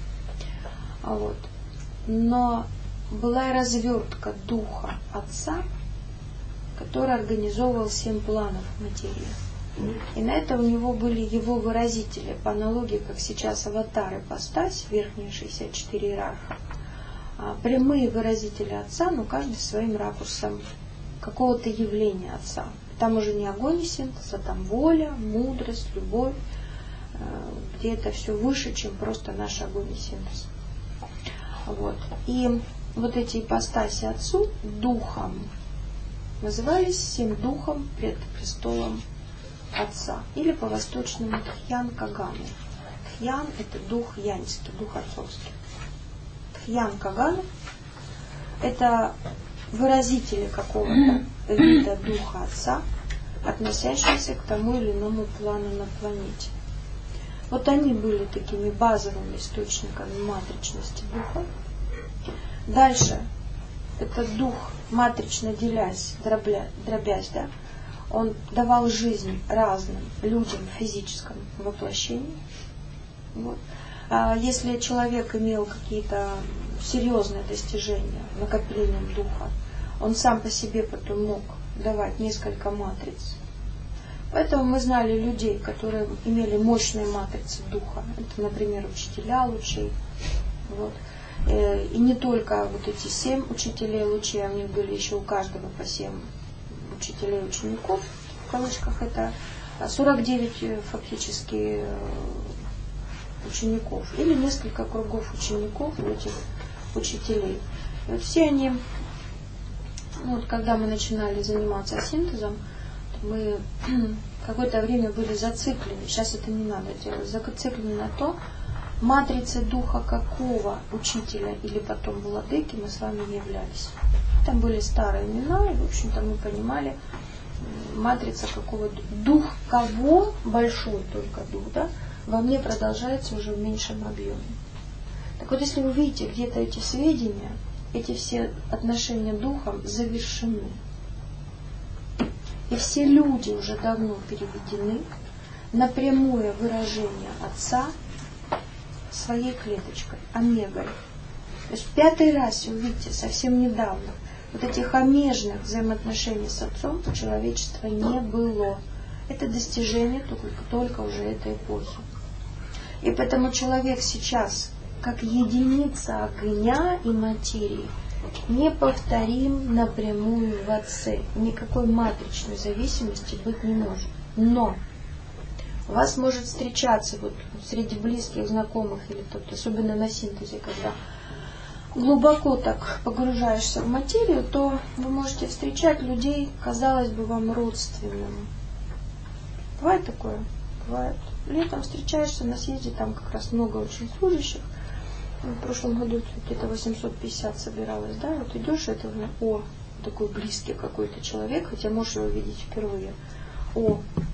А вот. Но была и развертка Духа Отца, который организовывал семь планов материи. И на это у него были его выразители, по аналогии, как сейчас аватар ипостась, верхние шестьдесят четыре иерарха, прямые выразители Отца, но каждый своим ракурсом какого-то явления Отца. Там уже не огонь и синтез, а там воля, мудрость, любовь, где это все выше, чем просто наш огонь и синтез. Вот. И вот эти ипостаси Отцу духом назывались семь духом пред престолом Отца, или по-восточному Тхьян Каганы. Тхьян – это дух яньский, дух отцовский. Тхьян Каганы – это выразители какого-то вида духа Отца, относящиеся к тому или иному плану на планете. Вот они были такими базовыми источниками матричности духа. Дальше этот дух, матрично делясь, дробля, дробясь, да, он давал жизнь разным людям в физическом воплощении. Вот. А если человек имел какие-то серьезные достижения накоплением духа, он сам по себе потом мог давать несколько матриц. Поэтому мы знали людей, которые имели мощные матрицы духа. Это, например, учителя лучей. Вот. И не только вот эти семь учителей лучей, у них были еще у каждого по семь учителей учеников, в кавычках, это сорок девять фактически учеников, или несколько кругов учеников у этих учителей. И вот все они, ну, вот когда мы начинали заниматься синтезом, мы какое-то время были зациклены, сейчас это не надо делать, зациклены на то, матрицы духа какого учителя или потом владыки мы с вами являлись. Там были старые имена, и, в общем-то, мы понимали, матрица какого дух кого, большой только дух, да, во мне продолжается уже в меньшем объеме. Так вот, если вы видите где-то эти сведения, эти все отношения духом завершены. И все люди уже давно переведены на прямое выражение Отца своей клеточкой, омегой. То есть в пятой расе, увидите, совсем недавно, вот этих омежных взаимоотношений с Отцом у человечества не было. Это достижение только, только уже этой эпохи. И поэтому человек сейчас, как единица огня и материи, неповторим напрямую в Отце. Никакой матричной зависимости быть не может. Но у вас может встречаться вот среди близких, знакомых, или тут, особенно на синтезе, когда глубоко так погружаешься в материю, то вы можете встречать людей, казалось бы, вам родственным. Бывает такое? Бывает. Летом встречаешься на съезде, там как раз много очень служащих. В прошлом году где-то восемьсот пятьдесят собиралось, да, вот идешь, это, о, такой близкий какой-то человек, хотя можешь его видеть впервые. О,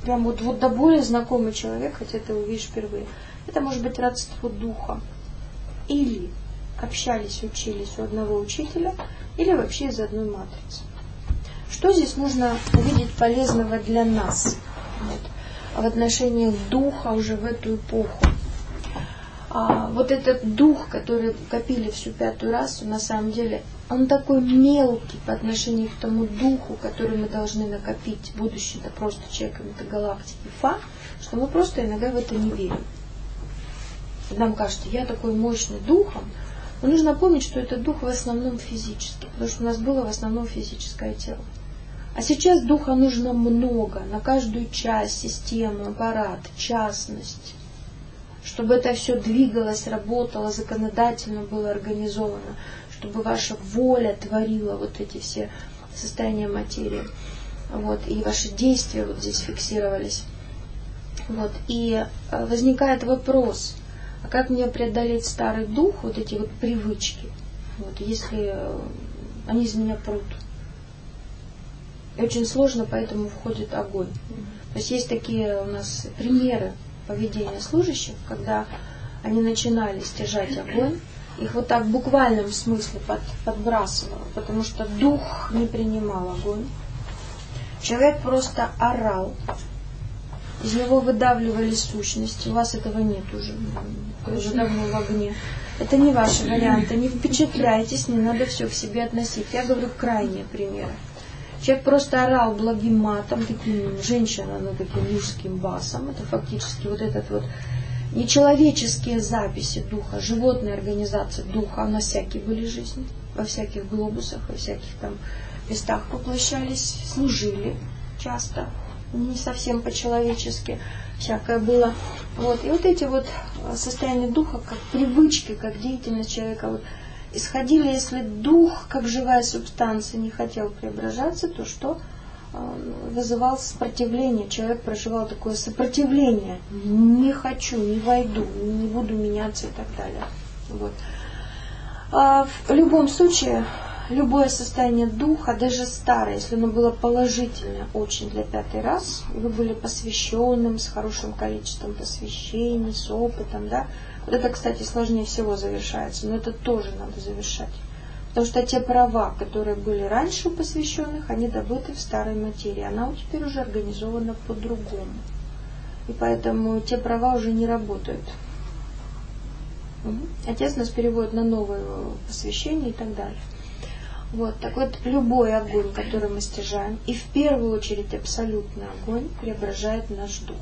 прям вот, вот до боли знакомый человек, хотя ты увидишь впервые. Это может быть родство духа. Или общались, учились у одного учителя, или вообще из одной матрицы. Что здесь нужно увидеть полезного для нас вот, в отношении духа уже в эту эпоху? А, вот этот дух, который копили всю пятую расу, на самом деле, он такой мелкий по отношению к тому духу, который мы должны накопить, будучи-то просто человеком этой галактики Фа, что мы просто иногда в это не верим. Нам кажется, я такой мощный духом, но нужно помнить, что этот дух в основном физический, потому что у нас было в основном физическое тело. А сейчас духа нужно много, на каждую часть, систему, аппарат, частность, чтобы это все двигалось, работало, законодательно было организовано, чтобы ваша воля творила вот эти все состояния материи, вот, и ваши действия вот здесь фиксировались. Вот, и возникает вопрос, а как мне преодолеть старый дух, вот эти вот привычки, вот, если они из меня прут? И очень сложно, поэтому входит огонь. То есть есть такие у нас примеры поведения служащих, когда они начинали стяжать огонь, их вот так в буквальном смысле под, подбрасывало, потому что дух не принимал огонь. Человек просто орал, из него выдавливали сущности, у вас этого нет уже, уже давно в огне. Это не ваши варианты, не впечатляйтесь, не надо все к себе относить. Я говорю крайние примеры. Человек просто орал благим матом, таким женщина, но таким мужским басом. Это фактически вот этот вот нечеловеческие записи духа, животные организации духа, у нас всякие были жизни, во всяких глобусах, во всяких там местах воплощались, служили часто, не совсем по-человечески, всякое было. Вот. И вот эти вот состояния духа, как привычки, как деятельность человека, вот, исходили, если дух, как живая субстанция, не хотел преображаться, то что? Вызывал сопротивление. Человек проживал такое сопротивление. Не хочу, не войду, не буду меняться и так далее. Вот. А в любом случае, любое состояние духа, даже старое, если оно было положительное очень для пятой расы, вы были посвященным, с хорошим количеством посвящений, с опытом, да, вот это, кстати, сложнее всего завершается, но это тоже надо завершать. Потому что те права, которые были раньше у посвященных, они добыты в старой материи. Она теперь уже организована по-другому. И поэтому те права уже не работают. Отец нас переводит на новое посвящение и так далее. Вот, так вот, любой огонь, который мы стяжаем, и в первую очередь абсолютный огонь, преображает наш дух.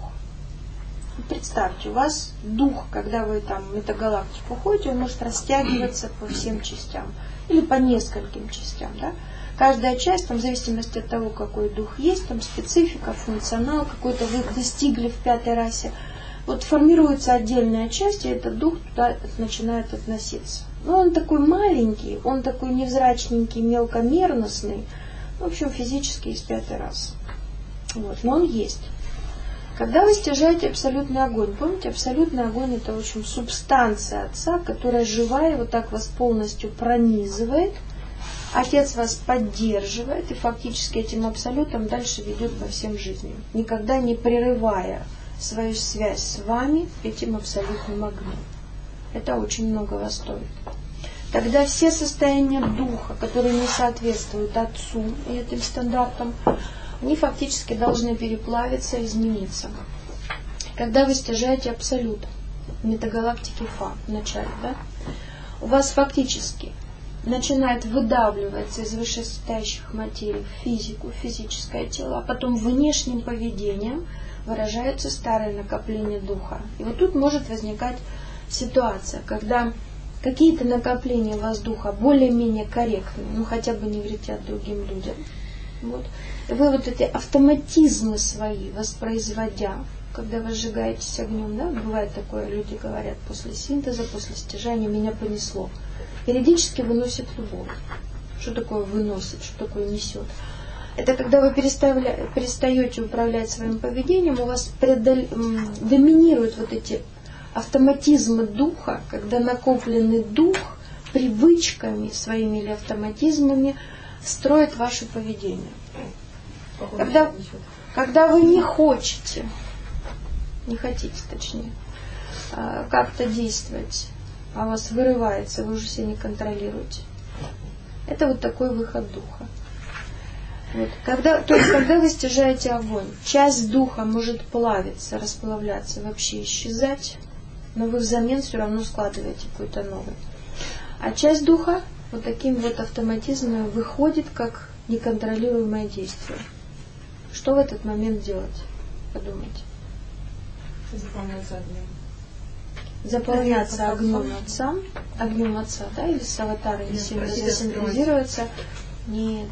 Представьте, у вас дух, когда вы там в метагалактику ходите, он может растягиваться по всем частям. Или по нескольким частям. Да? Каждая часть, там, в зависимости от того, какой дух есть, там специфика, функционал, какой-то вы достигли в пятой расе. Вот формируется отдельная часть, и этот дух туда начинает относиться. Но он такой маленький, он такой невзрачненький, мелкомерностный, в общем, физически из пятой расы. Вот. Но он есть. Когда вы стяжаете абсолютный огонь, помните, абсолютный огонь — это, в общем, субстанция Отца, которая живая, вот так вас полностью пронизывает. Отец вас поддерживает и фактически этим абсолютом дальше ведет по всем жизням, никогда не прерывая свою связь с вами этим абсолютным огнем. Это очень многого стоит. Тогда все состояния духа, которые не соответствуют Отцу и этим стандартам, они фактически должны переплавиться, измениться. Когда вы стяжаете абсолют в метагалактике Фа в начале, да, у вас фактически начинает выдавливаться из вышестоящих материй в физику, в физическое тело, а потом внешним поведением выражаются старые накопления духа. И вот тут может возникать ситуация, когда какие-то накопления воздуха более-менее корректные, ну хотя бы не вредят другим людям. Вот. И вы вот эти автоматизмы свои воспроизводя, когда вы сжигаетесь огнем, да, бывает такое, люди говорят, после синтеза, после стяжания меня понесло. Периодически выносит любовь. Что такое выносит, что такое несет? Это когда вы перестаете управлять своим поведением, у вас предол... доминируют вот эти автоматизмы духа, когда накопленный дух привычками своими или автоматизмами строит ваше поведение. Когда, когда вы не хотите, не хотите точнее, как-то действовать, а у вас вырывается, вы уже себя не контролируете. Это вот такой выход духа. Вот. Когда, то есть, когда вы стяжаете огонь, часть духа может плавиться, расплавляться, вообще исчезать, но вы взамен все равно складываете какой-то новый. А часть духа вот таким вот автоматизмом выходит как неконтролируемое действие. Что в этот момент делать? Подумайте. Заполняться огнем. Заполняться огнем отца, огнем отца, да, или с аватарой, если синтезируется. Нет.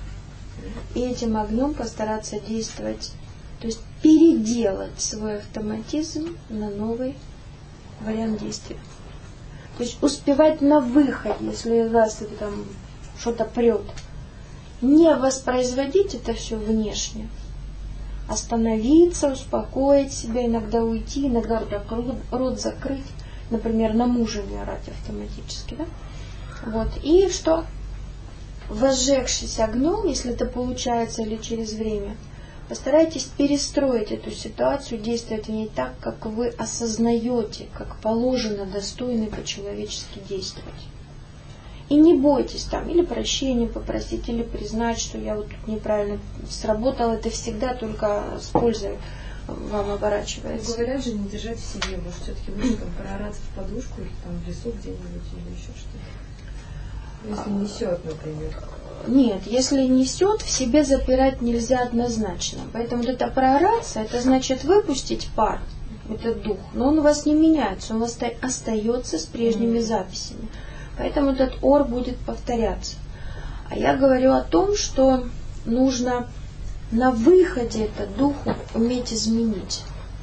И этим огнем постараться действовать, то есть переделать свой автоматизм на новый вариант действия. То есть успевать на выходе, если вас там что-то прет, не воспроизводить это все внешне, остановиться, успокоить себя, иногда уйти, иногда вот так рот, рот закрыть, например, на мужа не орать автоматически, да? Вот. И что? Возжегшись огнем, если это получается или через время, постарайтесь перестроить эту ситуацию, действовать в ней так, как вы осознаете, как положено, достойно по-человечески действовать. И не бойтесь там или прощения попросить, или признать, что я вот тут неправильно сработал. Это всегда только с пользой вам оборачивается. Но говорят же, не держать в себе. Может, все-таки лучше там проораться в подушку или там в лесу где-нибудь или еще что-то. Если несет, например. Нет, если несет, в себе запирать нельзя однозначно. Поэтому вот эта проорация, это значит выпустить пар, этот дух, но он у вас не меняется, он у вас остается с прежними записями. Поэтому этот ор будет повторяться. А я говорю о том, что нужно на выходе этот дух уметь изменить.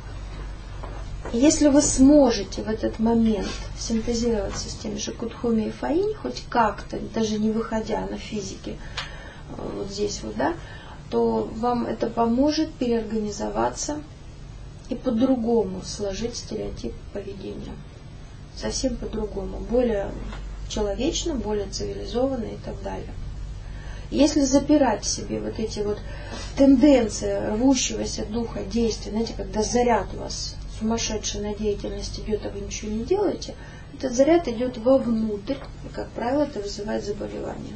И если вы сможете в этот момент синтезироваться с теми же Кудхуми и Фаинь, хоть как-то, даже не выходя на физике, вот здесь вот, да, то вам это поможет переорганизоваться и по-другому сложить стереотип поведения. Совсем по-другому, более человечно, более цивилизованно и так далее. Если запирать в себе вот эти вот тенденции рвущегося духа действия, знаете, когда заряд у вас сумасшедший на деятельность идет, а вы ничего не делаете, этот заряд идет вовнутрь, и, как правило, это вызывает заболевание.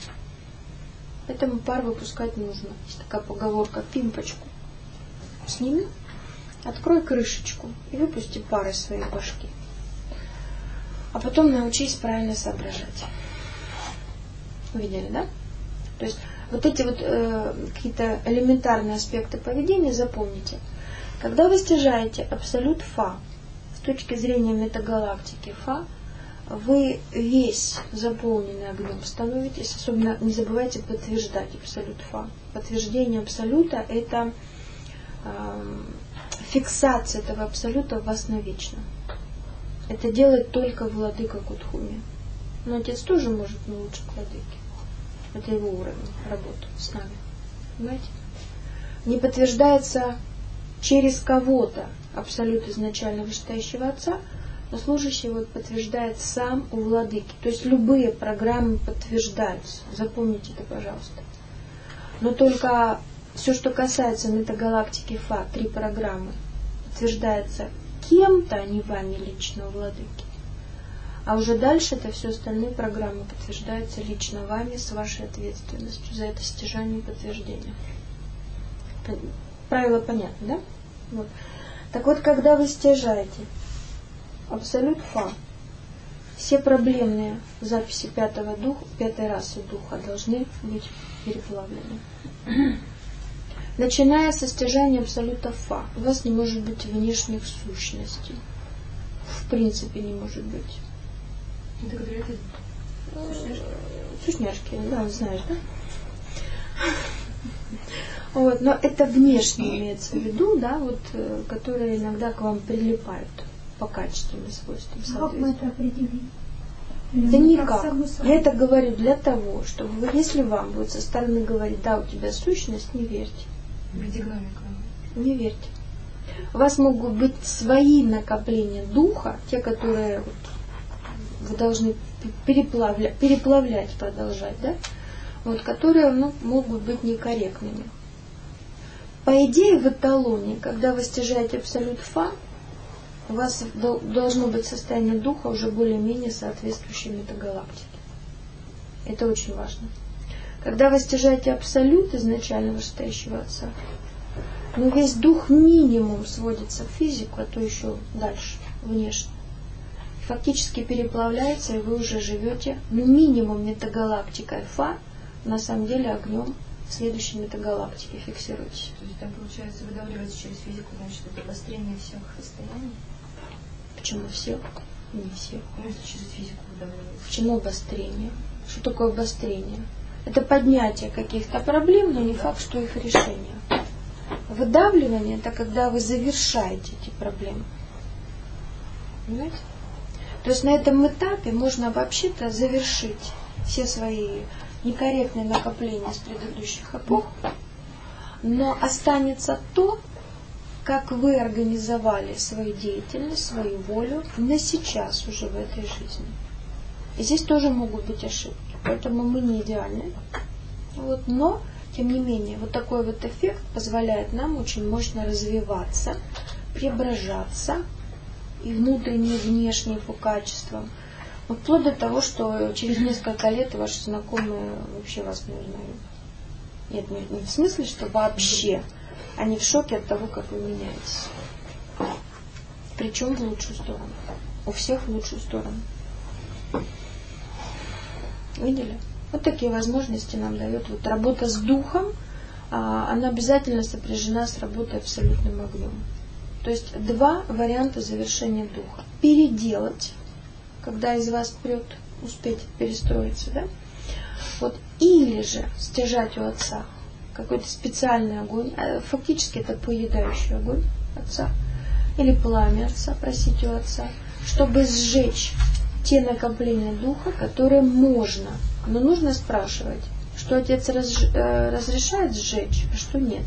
Поэтому пар выпускать нужно. Есть такая поговорка: пимпочку сними, открой крышечку и выпусти пар из своей башки. А потом научись правильно соображать. Увидели, да? То есть вот эти вот э, какие-то элементарные аспекты поведения запомните. Когда вы стяжаете абсолют Фа, с точки зрения метагалактики Фа, вы весь заполненный огнем становитесь, особенно не забывайте подтверждать абсолют Фа. Подтверждение абсолюта – это э, фиксация этого абсолюта в вас навечно. Это делает только владыка Кудхуми. Но отец тоже может не лучше владыки. Это его уровень работы с нами. Понимаете? Не подтверждается через кого-то абсолют изначально вышестоящего отца, но служащий вот подтверждает сам у владыки. То есть любые программы подтверждаются. Запомните это, пожалуйста. Но только все, что касается метагалактики Фа, три программы, подтверждается кем-то, а не вами лично у владыки. А уже дальше это все остальные программы подтверждаются лично вами с вашей ответственностью за это стяжание и подтверждение. Правило понятно, да? Вот. Так вот, когда вы стяжаете абсолют Фа, все проблемные записи пятого духа, пятой расы духа должны быть переплавлены. Начиная со стяжания абсолюта Фа, у вас не может быть внешних сущностей. В принципе не может быть. Это которые это сушняшки? Сушняшки, да, знаешь, да? Вот, но это внешне имеется в виду, да, вот, которые иногда к вам прилипают по качественным свойствам. Как мы это определим? Да никак. Я это говорю для того, чтобы вы, если вам будет со стороны говорить, да, у тебя сущность, не верьте. Не верьте. У вас могут быть свои накопления духа, те, которые вот, вы должны переплавлять, переплавлять, продолжать, да, вот, которые ну, могут быть некорректными. По идее, в эталоне, когда вы стяжаете абсолют Фа, у вас должно быть состояние духа уже более-менее соответствующее метагалактике. Это очень важно. Когда вы стяжаете абсолют изначально вышестоящего Отца, но весь дух минимум сводится в физику, а то еще дальше, внешне. Фактически переплавляется, и вы уже живете ну, минимум метагалактикой Фа, на самом деле огнем следующей метагалактики фиксируетесь. То есть там получается выдавливается через физику, значит, это обострение всех состояний? Почему всех? Не всех. Ну, если через физику выдавливается. Почему обострение? Что такое обострение? Это поднятие каких-то проблем, но не факт, что их решение. Выдавливание – это когда вы завершаете эти проблемы. Понимаете? То есть на этом этапе можно вообще-то завершить все свои некорректные накопления с предыдущих эпох, но останется то, как вы организовали свою деятельность, свою волю на сейчас уже в этой жизни. И здесь тоже могут быть ошибки, поэтому мы не идеальны. Вот, но, тем не менее, вот такой вот эффект позволяет нам очень мощно развиваться, преображаться и внутренне, и внешне по качествам. Вплоть до того, что через несколько лет ваши знакомые вообще вас не узнают. Нет, не, не в смысле, что вообще. Они в шоке от того, как вы меняетесь. Причем в лучшую сторону. У всех в лучшую сторону. Видели? Вот такие возможности нам дает вот работа с духом. А, она обязательно сопряжена с работой абсолютным огнем. То есть два варианта завершения духа. Переделать, когда из вас прет, успеть перестроиться, да? Вот, или же стяжать у Отца какой-то специальный огонь, фактически это поедающий огонь Отца, или пламя Отца, просить у Отца, чтобы сжечь те накопления духа, которые можно, но нужно спрашивать, что Отец разж, э, разрешает сжечь, а что нет.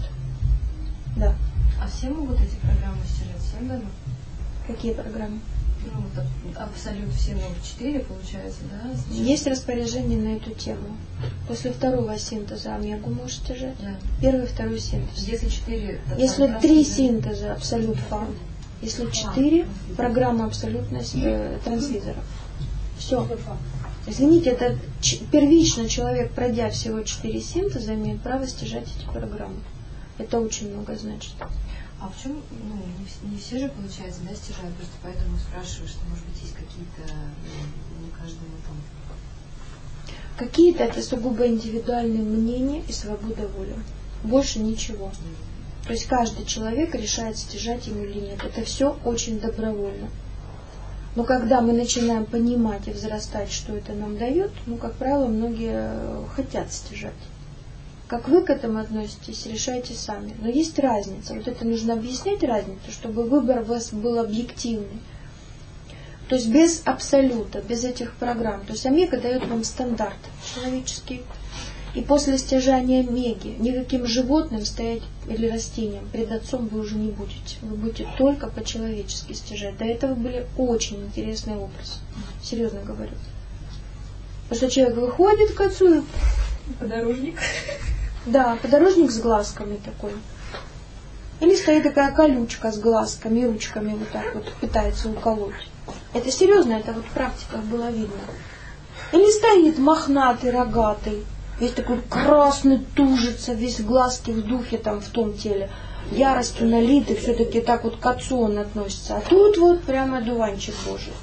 Да. А все могут эти программы стяжать? Всем дано? Какие программы? Ну, вот абсолют все новых четыре, получается, да? Сейчас. Есть распоряжение на эту тему. После второго синтеза омегу можешь стяжать. Да. Первый, второй синтез. Если четыре... Если три синтеза абсолют Фа. Если четыре, программа абсолютность э, транслизеров. Все. Извините, это ч- первично человек, пройдя всего четыре синтеза, имеет право стяжать эти программы. Это очень много значит. А в чем, ну, не, не все же, получается, да, стяжают, просто поэтому спрашиваю, что, может быть, есть какие-то, ну, не каждому там... Какие-то это сугубо индивидуальные мнения и свобода воли. Больше ничего. Mm. То есть каждый человек решает, стяжать ему или нет. Это все очень добровольно. Но когда мы начинаем понимать и взрастать, что это нам дает, ну, как правило, многие хотят стяжать. Как вы к этому относитесь, решайте сами. Но есть разница. Вот это нужно объяснять разницу, чтобы выбор у вас был объективный. То есть без абсолюта, без этих программ. То есть омега дает вам стандарт человеческий. И после стяжания омеги никаким животным стоять или растением пред отцом вы уже не будете. Вы будете только по-человечески стяжать. До этого были очень интересный образ. Серьезно говорю. Потому что человек выходит к отцу и... Подорожник. Да, подорожник с глазками такой. Или стоит такая колючка с глазками, ручками вот так вот пытается уколоть. Это серьезно, это вот в практиках было видно. Или стоит мохнатый, рогатый, весь такой красный, тужится, весь глазки в духе там в том теле, яростью налитый, все-таки так вот к отцу он относится. А тут вот прямо одуванчик Божий.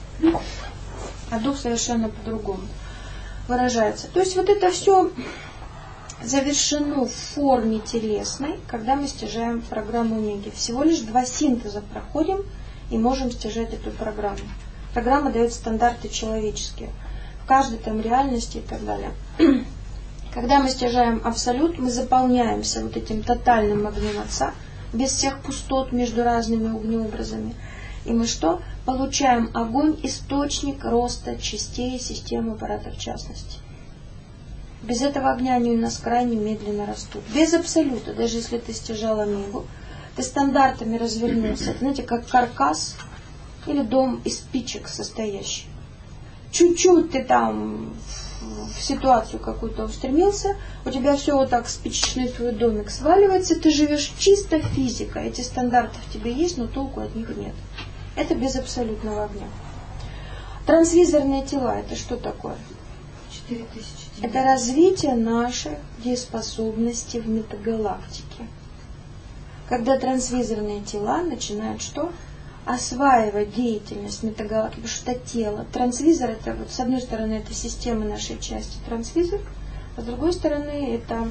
А дух совершенно по-другому выражается. То есть вот это все завершено в форме телесной, когда мы стяжаем программу омеги. Всего лишь два синтеза проходим и можем стяжать эту программу. Программа дает стандарты человеческие. В каждой там реальности и так далее. Когда мы стяжаем абсолют, мы заполняемся вот этим тотальным огнем Отца, без всех пустот между разными огнеобразами. И мы что? Получаем огонь, источник роста частей системы аппарата в частности. Без этого огня они у нас крайне медленно растут. Без абсолюта, даже если ты стяжал омегу, ты стандартами развернулся. Знаете, как каркас или дом из спичек состоящий. Чуть-чуть ты там в ситуацию какую-то устремился, у тебя все вот так, спичечный твой домик сваливается, ты живешь чисто физикой, эти стандарты в тебе есть, но толку от них нет. Это без абсолютного огня. Трансвизорные тела, это что такое? четыре тысячи. Это развитие наших дееспособностей в метагалактике. Когда трансвизорные тела начинают что? Осваивать деятельность метагалактики, потому что тело. Трансвизор, это вот с одной стороны это система нашей части трансвизор, а с другой стороны это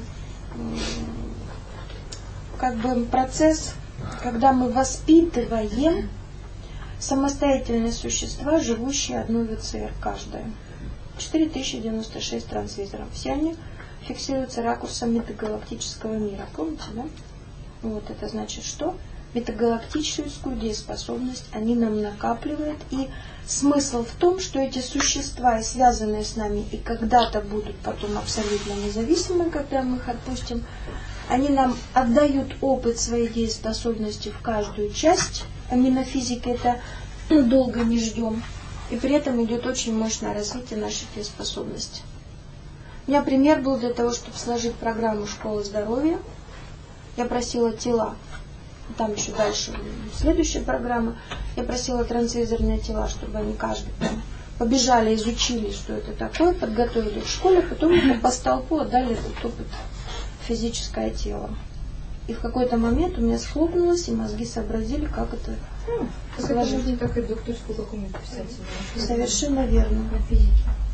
как бы процесс, когда мы воспитываем самостоятельные существа, живущие одной ВЦР каждая. четыре тысячи девяносто шесть трансвизоров. Все они фиксируются ракурсом метагалактического мира. Помните, да? Вот это значит что? Метагалактическую дееспособность они нам накапливают. И смысл в том, что эти существа, связанные с нами, и когда-то будут потом абсолютно независимы, когда мы их отпустим, они нам отдают опыт своей дееспособности в каждую часть. А мы на физике это долго не ждем. И при этом идет очень мощное развитие нашей дееспособности. У меня пример был для того, чтобы сложить программу школы здоровья. Я просила тела. Там еще дальше следующая программа. Я просила трансвизорные тела, чтобы они каждый там побежали, изучили, что это такое, подготовили в школе, потом по столпу отдали этот опыт в физическое тело. И в какой-то момент у меня схлопнулось, и мозги сообразили, как это ну, сложить. Можно так и докторскую какую-нибудь писать. Совершенно верно. На физике.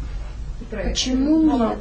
Почему нет?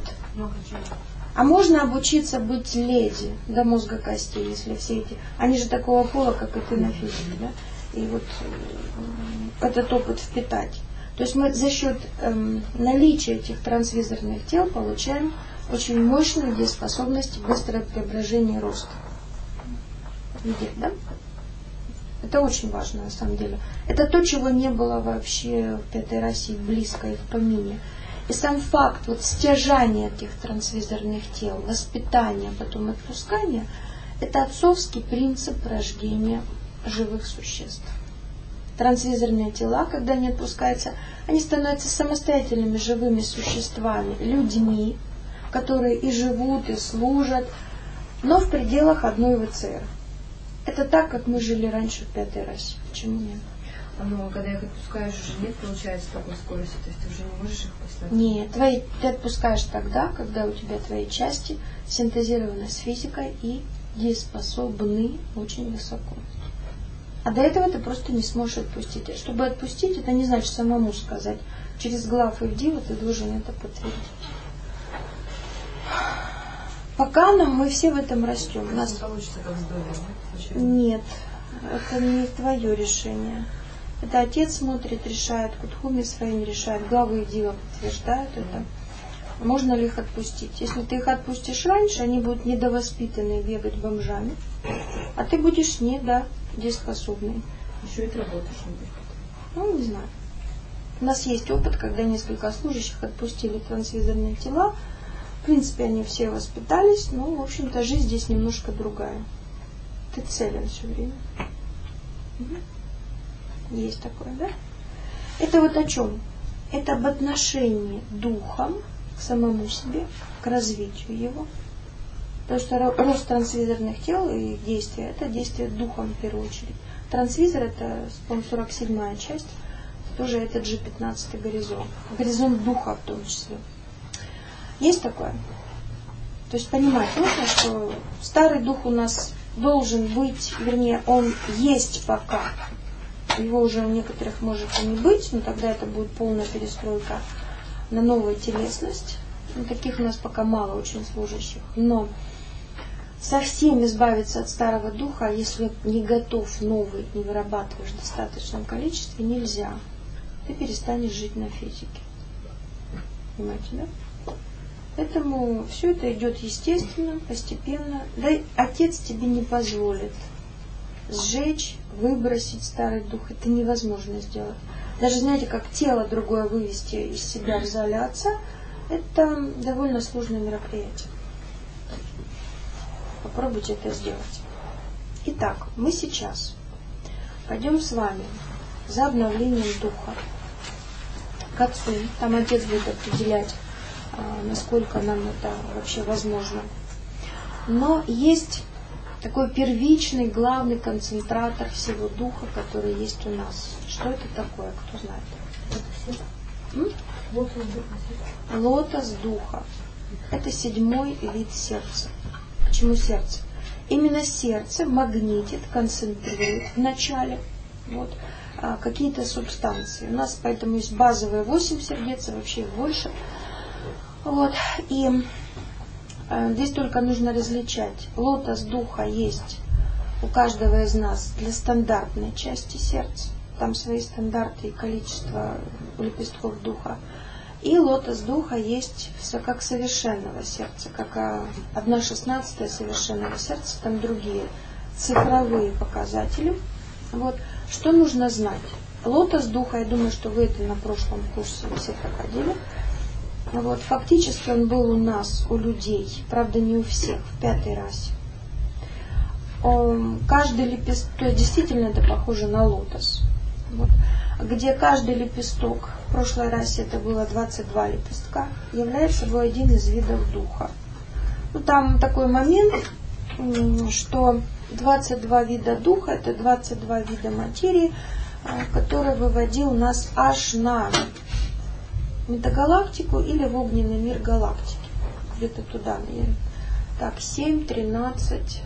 А можно обучиться быть леди до мозга костей, если все эти... Они же такого пола, как и ты на физике, да? И вот этот опыт впитать. То есть мы за счет эм, наличия этих трансвизорных тел получаем очень мощные дееспособности, быстрое преображение и рост. Видите, да? Это очень важно на самом деле. Это то, чего не было вообще в Пятой Расе близко и в помине. И сам факт вот стяжания этих трансвизорных тел, воспитания, потом отпускания, это отцовский принцип рождения живых существ. Трансвизорные тела, когда они отпускаются, они становятся самостоятельными живыми существами, людьми, которые и живут, и служат, но в пределах одной ВЦР. Это так, как мы жили раньше в Пятой Расе. Почему нет? Но когда их отпускаешь, уже нет, получается, такой скорости, то есть ты уже не можешь их послать? Нет, твои, ты отпускаешь тогда, когда у тебя твои части синтезированы с физикой и дееспособны очень высоко. А до этого ты просто не сможешь отпустить. А чтобы отпустить, это не значит самому сказать. Через глав и в диву ты должен это подтвердить. Пока нам мы все в этом растем. У нас получится как здорово, нет, это не твое решение. Это отец смотрит, решает, Кутхуми своими решает, главы и дива подтверждают это. Можно ли их отпустить? Если ты их отпустишь раньше, они будут недовоспитанные, бегать бомжами, а ты будешь недееспособный. Еще и ты работаешь, не будет. Ну, не знаю. У нас есть опыт, когда несколько служащих отпустили трансвизорные тела. В принципе, они все воспитались, но, в общем-то, жизнь здесь немножко другая. Ты целен все время. Угу. Есть такое, да? Это вот о чем? Это об отношении духом к самому себе, к развитию его. Потому что рост трансвизорных тел и их действия, это действие духом в первую очередь. Трансвизор, это, по-моему, сорок седьмая часть, тоже это джи пятнадцать горизонт. Горизонт духа в том числе. Есть такое? То есть понимать нужно, что старый дух у нас должен быть, вернее, он есть пока. Его уже у некоторых может и не быть, но тогда это будет полная перестройка на новую телесность. Ну, таких у нас пока мало очень служащих. Но совсем избавиться от старого духа, если не готов новый, не вырабатываешь в достаточном количестве, нельзя. Ты перестанешь жить на физике. Понимаете, да? Поэтому все это идет естественно, постепенно. Да и отец тебе не позволит сжечь, выбросить старый дух. Это невозможно сделать. Даже, знаете, как тело другое вывести из себя в зале отца, это довольно сложное мероприятие. Попробуйте это сделать. Итак, мы сейчас пойдем с вами за обновлением духа к отцу. Там отец будет определять насколько нам это вообще возможно. Но есть такой первичный, главный концентратор всего духа, который есть у нас. Что это такое, кто знает? М? Лотос духа. Это седьмой вид сердца. Почему сердце? Именно сердце магнитит, концентрирует в начале вот, какие-то субстанции. У нас поэтому есть базовые восемь сердец, а вообще больше. Вот. И здесь только нужно различать. Лотос духа есть у каждого из нас для стандартной части сердца. Там свои стандарты и количество лепестков духа. И лотос духа есть как совершенного сердца, как одна шестнадцатая совершенного сердца, там другие цифровые показатели. Вот. Что нужно знать? Лотос духа, я думаю, что вы это на прошлом курсе все проходили. Вот, фактически он был у нас, у людей, правда не у всех, в пятой расе. Он, каждый лепесток, то есть действительно это похоже на лотос, вот, где каждый лепесток, в прошлой расе это было двадцать два лепестка, является собой один из видов духа. Ну, там такой момент, что двадцать два вида духа, это двадцать два вида материи, который выводил нас аж на метагалактику или в огненный мир галактики. Где-то туда, наверное. Так, семь, тринадцать,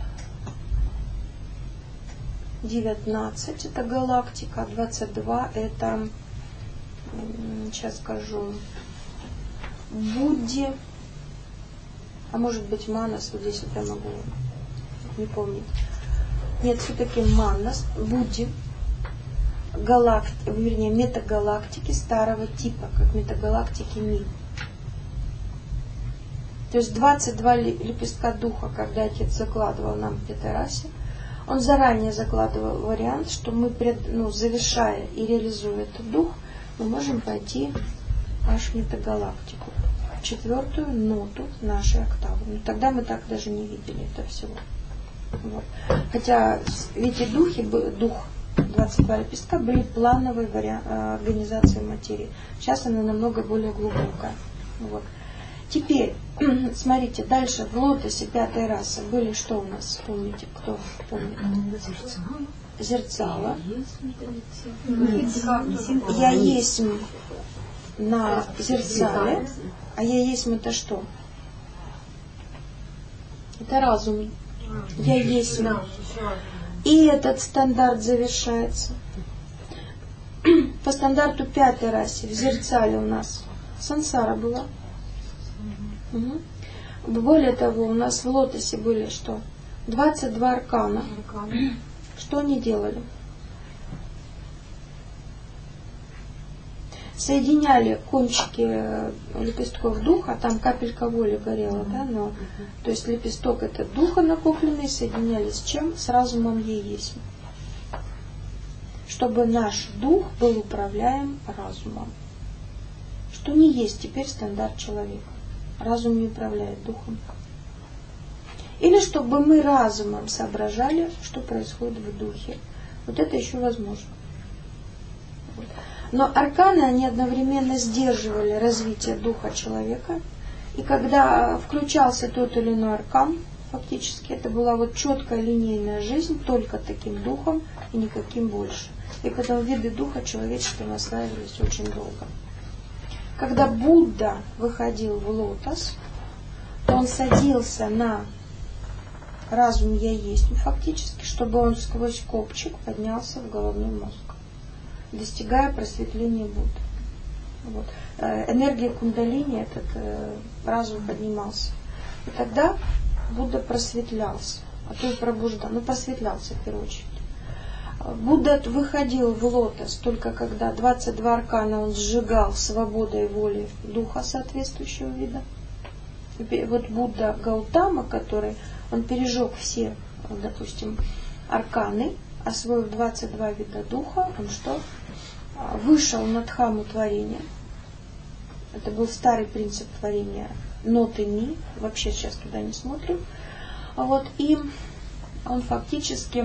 девятнадцать это галактика, двадцать два это, сейчас скажу, Будди, а может быть Манас, вот здесь вот я могу не помнить. Нет, все-таки Манас, Будди. Галакт, вернее, метагалактики старого типа, как метагалактики Ми. То есть двадцать два лепестка духа, когда Отец закладывал нам в этой расе, он заранее закладывал вариант, что мы, пред, ну, завершая и реализуя этот дух, мы можем пойти аж в метагалактику, в четвертую ноту нашей октавы. Но тогда мы так даже не видели это всего. Вот. Хотя эти духи, дух двадцать два лепестка были плановой вариа- организацией материи. Сейчас она намного более глубокая. Вот. Теперь, смотрите, дальше в лотосе пятой расы были что у нас? Помните, кто помнит? Зерцало. Я есть на зерцале, а я есть это что? Это разум. Я есть. И этот стандарт завершается. По стандарту пятой расе в зерцале у нас сансара была. Угу. Более того, у нас в лотосе были что? двадцать два аркана. Что они делали? Соединяли кончики лепестков духа, там капелька воли горела, да, но, то есть лепесток это духа накопленный, соединялись с чем? С разумом есть. Чтобы наш дух был управляем разумом. Что не есть теперь стандарт человека. Разум не управляет духом. Или чтобы мы разумом соображали, что происходит в духе. Вот это еще возможно. Но арканы, они одновременно сдерживали развитие духа человека. И когда включался тот или иной аркан, фактически это была вот четкая линейная жизнь, только таким духом и никаким больше. И поэтому виды духа человечества наслаивались очень долго. Когда Будда выходил в лотос, то он садился на разум «я есть», фактически, чтобы он сквозь копчик поднялся в головной мозг, достигая просветления Будды. Вот. Энергия кундалини, этот э, разум поднимался. И тогда Будда просветлялся, а то и пробуждал, ну просветлялся в первую очередь. Будда выходил в лотос только когда двадцать два аркана он сжигал свободой воли духа соответствующего вида. И вот Будда Гаутама, который он пережег все, допустим, арканы, освоив двадцать два вида духа, он что? Вышел на дхамму творения. Это был старый принцип творения ноты ми, вообще сейчас туда не смотрим. Вот, и он фактически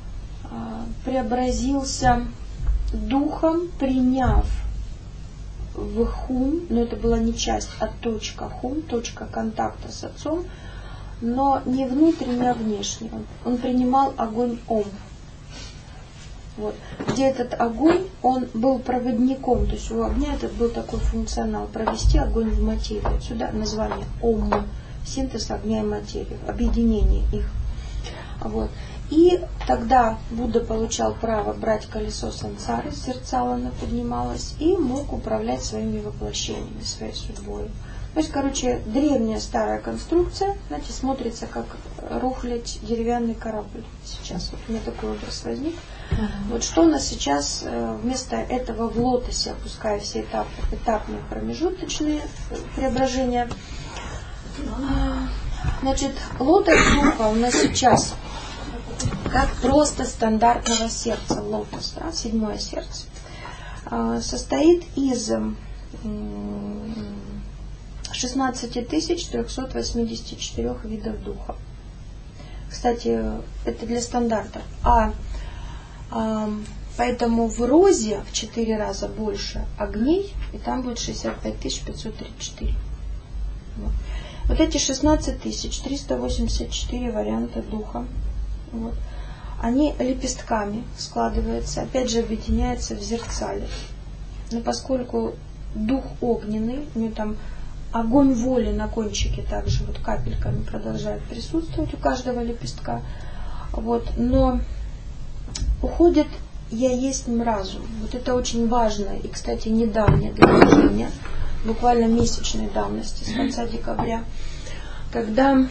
преобразился духом, приняв в хум, но это была не часть, а точка хум, точка контакта с Отцом, но не внутренне, а внешне. Он принимал огонь Ом. Вот. Где этот огонь, он был проводником, то есть у огня этот был такой функционал, провести огонь в материю. Отсюда название Ом, синтез огня и материи, объединение их. Вот. И тогда Будда получал право брать колесо сансары, зерцало оно поднималось, и мог управлять своими воплощениями, своей судьбой. То есть, короче, древняя старая конструкция, знаете, смотрится как рухлядь деревянный корабль сейчас. Вот у меня такой образ возник. Uh-huh. Вот что у нас сейчас вместо этого в лотосе, опуская все этапы, этапные промежуточные преображения. Значит, лотос духа у нас сейчас как просто стандартного сердца, лотос, да, седьмое сердце, состоит из шестнадцать тысяч триста восемьдесят четыре видов духа. Кстати, это для стандартов. А, а поэтому в розе в четыре раза больше огней, и там будет шестьдесят пять тысяч пятьсот тридцать четыре. Вот. Вот эти шестнадцать тысяч триста восемьдесят четыре варианта духа, вот, они лепестками складываются, опять же объединяются в зерцале. Но поскольку дух огненный, у него там огонь воли на кончике также вот капельками продолжает присутствовать у каждого лепестка. Вот, но уходит я есть разум. Вот это очень важно. И, кстати, недавнее достижение, буквально месячной давности, с конца декабря, когда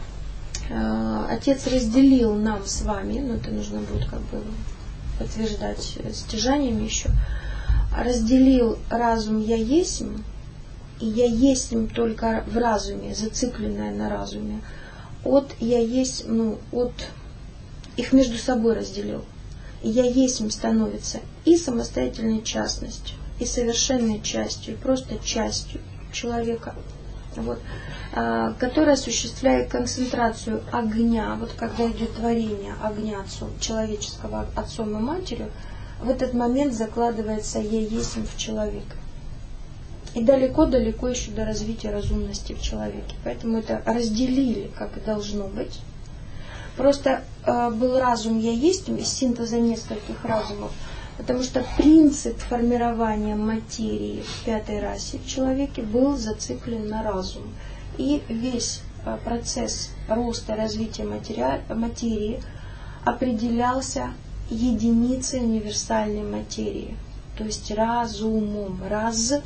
э, Отец разделил нам с вами, ну это нужно будет как бы подтверждать стяжаниями еще, разделил разум я есмь, и я есмь только в разуме, зацикленная на разуме, от я есть, ну, от их между собой разделил. И я есмь становится и самостоятельной частностью, и совершенной частью, и просто частью человека, вот, а, которая осуществляет концентрацию огня, вот когда идет творение огня отцом, человеческого отцом и матерью, в этот момент закладывается я есмь в человека. И далеко-далеко еще до развития разумности в человеке. Поэтому это разделили, как и должно быть. Просто э, был разум я есть из синтеза нескольких разумов, потому что принцип формирования материи в пятой расе в человеке был зациклен на разум. И весь э, процесс роста, развития матери, материи определялся единицей универсальной материи, то есть разумом, разум.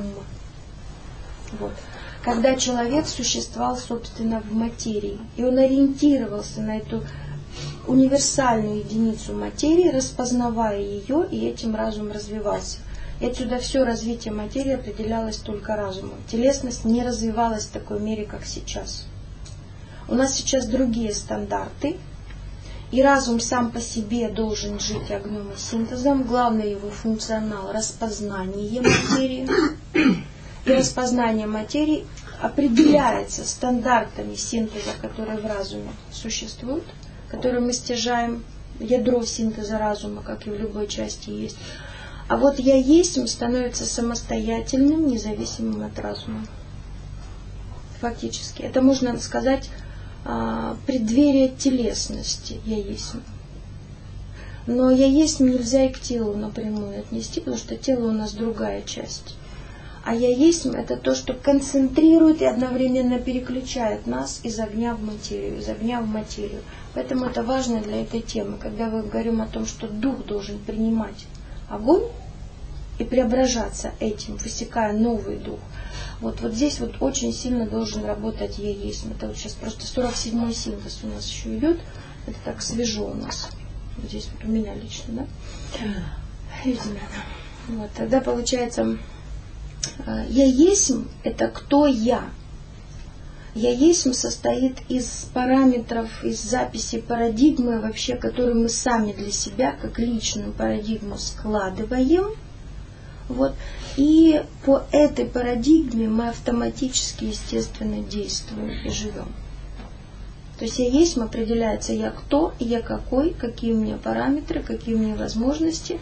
Вот. Когда человек существовал, собственно, в материи, и он ориентировался на эту универсальную единицу материи, распознавая ее, и этим разум развивался. И отсюда все развитие материи определялось только разумом. Телесность не развивалась в такой мере, как сейчас. У нас сейчас другие стандарты, и разум сам по себе должен жить огнем и синтезом. Главный его функционал – распознание материи. И распознание материи определяется стандартами синтеза, которые в разуме существуют, которые мы стяжаем, ядро синтеза разума, как и в любой части есть. А вот я есть становится самостоятельным, независимым от разума. Фактически. Это можно сказать преддверие телесности я есть. Но я есть нельзя и к телу напрямую отнести, потому что тело у нас другая часть. А я есть это то, что концентрирует и одновременно переключает нас из огня в материю, из огня в материю. Поэтому это важно для этой темы, когда мы говорим о том, что дух должен принимать огонь и преображаться этим, высекая новый дух. Вот, вот здесь вот очень сильно должен работать я есть. Это вот сейчас просто сорок седьмой синтез у нас еще идет. Это так свежо у нас. Вот здесь вот у меня лично, да? Видимо, да. Вот, тогда получается... Я есмь – это кто я. Я есмь состоит из параметров, из записи парадигмы, вообще, которую мы сами для себя, как личную парадигму, складываем. Вот. И по этой парадигме мы автоматически, естественно, действуем и живем. То есть я есмь определяется я кто, я какой, какие у меня параметры, какие у меня возможности.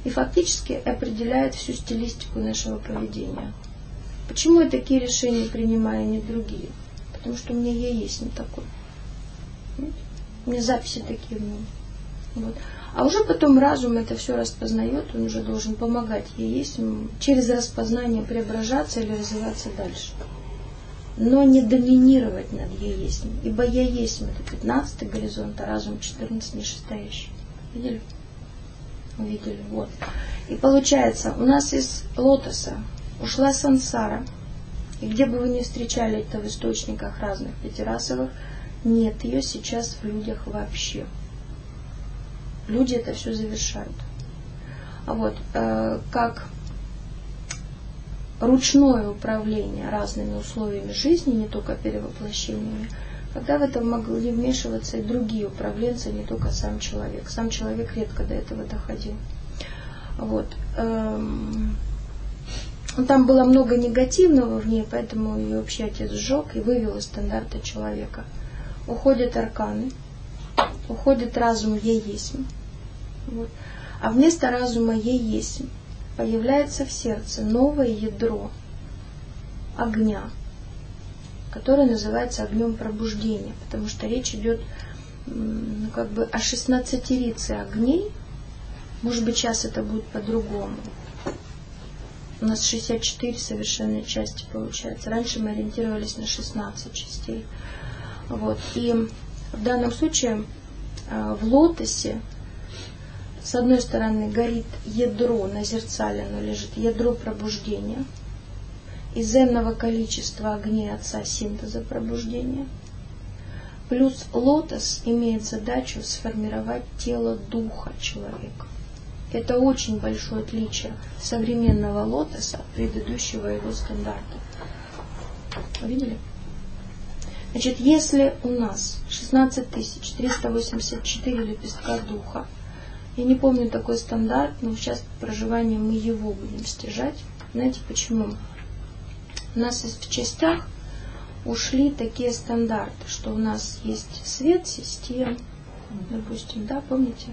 и фактически определяет всю стилистику нашего поведения. Почему я такие решения принимаю, а не другие? Потому что у меня я есть не такой. У меня записи такие в нем. Вот. А уже потом разум это все распознает, он уже должен помогать ей есть, через распознание преображаться или развиваться дальше. Но не доминировать над ей есть. Ибо я есть это пятнадцатый горизонт, а разум четырнадцать нишестоящий. Видели? Увидели. Вот. И получается, у нас из лотоса ушла сансара. И где бы вы ни встречали это в источниках разных пятирасовых, нет ее сейчас в людях вообще. Люди это все завершают. А вот э, как ручное управление разными условиями жизни, не только перевоплощениями, когда в это могли вмешиваться и другие управленцы, не только сам человек. Сам человек редко до этого доходил. Вот. Эм, там было много негативного в ней, поэтому ее вообще отец сжег и вывел из стандарта человека. Уходят арканы, уходит разум «Я есть». Вот. А вместо разума «Я есть» появляется в сердце новое ядро огня, которое называется огнем пробуждения, потому что речь идет ну, как бы о шестнадцатерице огней. Может быть, сейчас это будет по-другому. У нас шестьдесят четыре совершенные части получается. Раньше мы ориентировались на шестнадцать частей. Вот. И в данном случае в лотосе с одной стороны горит ядро, на зерцале оно лежит, ядро пробуждения, из энного количества огней Отца синтеза пробуждения. Плюс лотос имеет задачу сформировать тело духа человека. Это очень большое отличие современного лотоса от предыдущего его стандарта. Видели? Значит, если у нас шестнадцать тысяч триста восемьдесят четыре лепестка духа, я не помню такой стандарт, но сейчас проживание мы его будем стяжать. Знаете почему? У нас есть в частях ушли такие стандарты, что у нас есть свет систем, допустим, да, помните?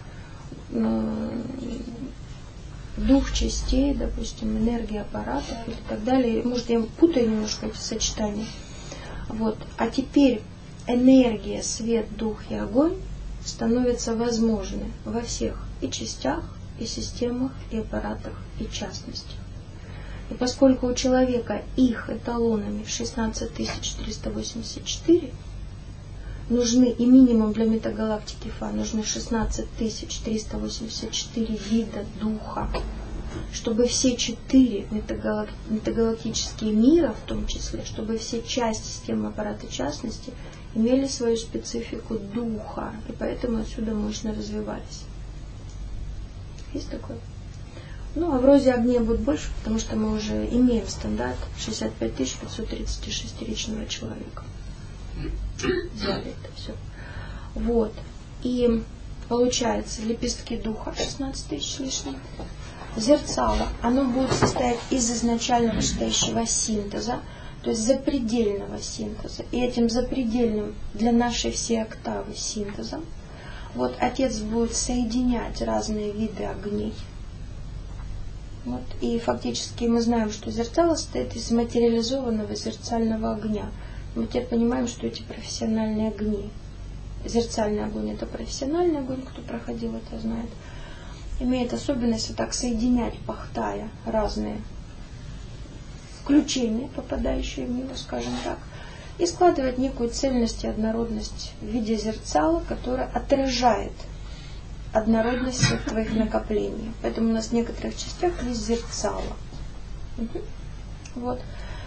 Дух частей, допустим, энергия аппаратов и так далее. Может, я путаю немножко эти сочетания. Вот. А теперь энергия, свет, дух и огонь становятся возможны во всех и частях, и системах, и аппаратах, и частностях. И поскольку у человека их эталонами в шестнадцать тысяч триста восемьдесят четыре нужны, и минимум для метагалактики Фа нужны шестнадцать тысяч триста восемьдесят четыре вида духа, чтобы все четыре метагалак... метагалактические мира, в том числе, чтобы все части системы аппарата частности имели свою специфику духа, и поэтому отсюда мощно развивались. Есть такое? Ну, а в розе огней будет больше, потому что мы уже имеем стандарт шестьдесят пять тысяч пятьсот тридцать шесть-ричного человека. Взяли это все. Вот. И получается лепестки духа шестнадцать тысяч лишних. Зерцало, оно будет состоять из изначального стоящего синтеза, то есть запредельного синтеза. И этим запредельным для нашей всей октавы синтезом вот Отец будет соединять разные виды огней. Вот. И фактически мы знаем, что зерцало состоит из материализованного зерцального огня. Мы теперь понимаем, что эти профессиональные огни, зерцальный огонь это профессиональный огонь, кто проходил это знает, имеет особенность вот так соединять, пахтая разные включения, попадающие в него, скажем так, и складывать некую цельность и однородность в виде зерцала, которое отражает однородность всех твоих накоплений. Поэтому у нас в некоторых частях есть зерцало. Угу. Вот.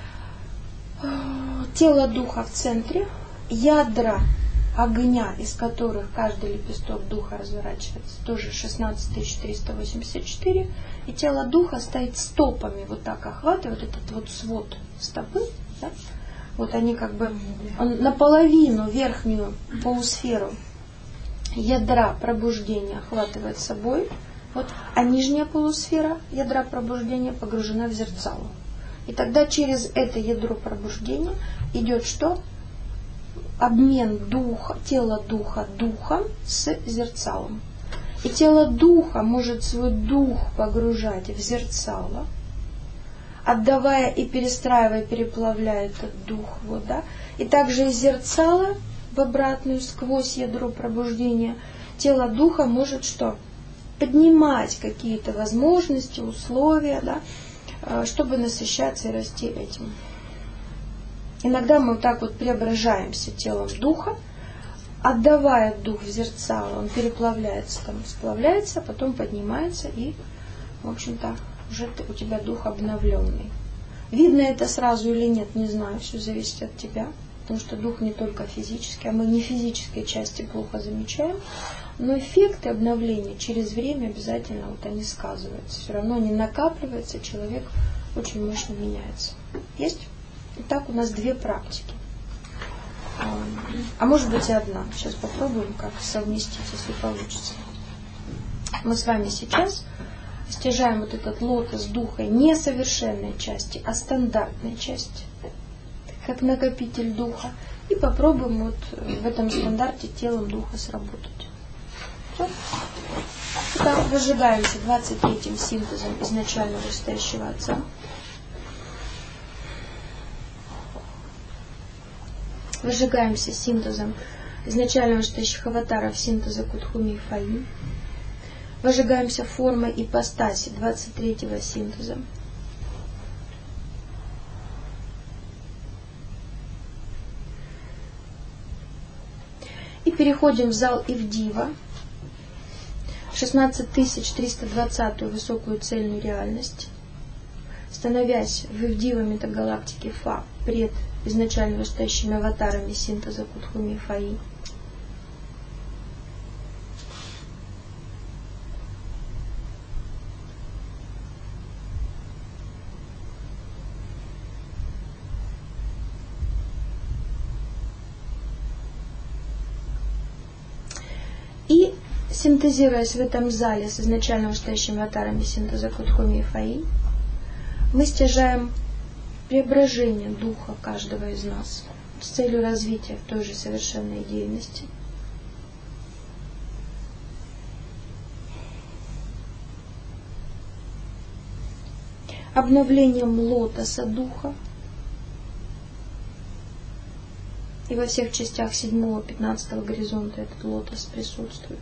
Тело духа в центре, ядра огня, из которых каждый лепесток духа разворачивается, тоже шестнадцать тысяч триста восемьдесят четыре, и тело духа стоит стопами, вот так охватывает этот вот свод стопы, да? Вот они как бы он наполовину верхнюю полусферу ядра пробуждения охватывает собой, вот, а нижняя полусфера ядра пробуждения погружена в зерцало. И тогда через это ядро пробуждения идет что? Обмен духа, тела духа духом с зерцалом. И тело духа может свой дух погружать в зерцало, отдавая и перестраивая, переплавляя этот дух. Вот, да? И также из зерцала в обратную, сквозь ядро пробуждения, тело духа может что? Поднимать какие-то возможности, условия, да, чтобы насыщаться и расти этим. Иногда мы вот так вот преображаемся телом духа, отдавая дух в зерцало, он переплавляется, там, сплавляется, потом поднимается, и, в общем-то, уже у тебя дух обновленный. Видно это сразу или нет, не знаю, все зависит от тебя, потому что дух не только физический, а мы не физической части плохо замечаем, но эффекты обновления через время обязательно вот они сказываются. Все равно они накапливаются, человек очень мощно меняется. Есть? Итак, у нас две практики. А может быть и одна. Сейчас попробуем как совместить, если получится. Мы с вами сейчас стяжаем вот этот лотос духа не совершенной части, а стандартной части, как накопитель духа. И попробуем вот в этом стандарте телом духа сработать. Итак, выжигаемся двадцать третьим синтезом изначально вышестоящего Отца. Выжигаемся синтезом изначально вышестоящих аватаров синтеза Кутхуми и Фаи. Выжигаемся формой ипостаси двадцать третьего синтеза. И переходим в зал Ивдива, шестнадцать тысяч триста двадцатую высокую цельную реальность, становясь в Ивдива метагалактике Фа пред изначально вышестоящими аватарами синтеза Кутхуми и Фаи. И синтезируясь в этом зале с изначально вышестоящими аватарами синтеза Кутхуми и Фаи, мы стяжаем преображение духа каждого из нас с целью развития той же совершенной идейности. Обновлением лотоса духа, и во всех частях седьмого пятнадцатого горизонта этот лотос присутствует.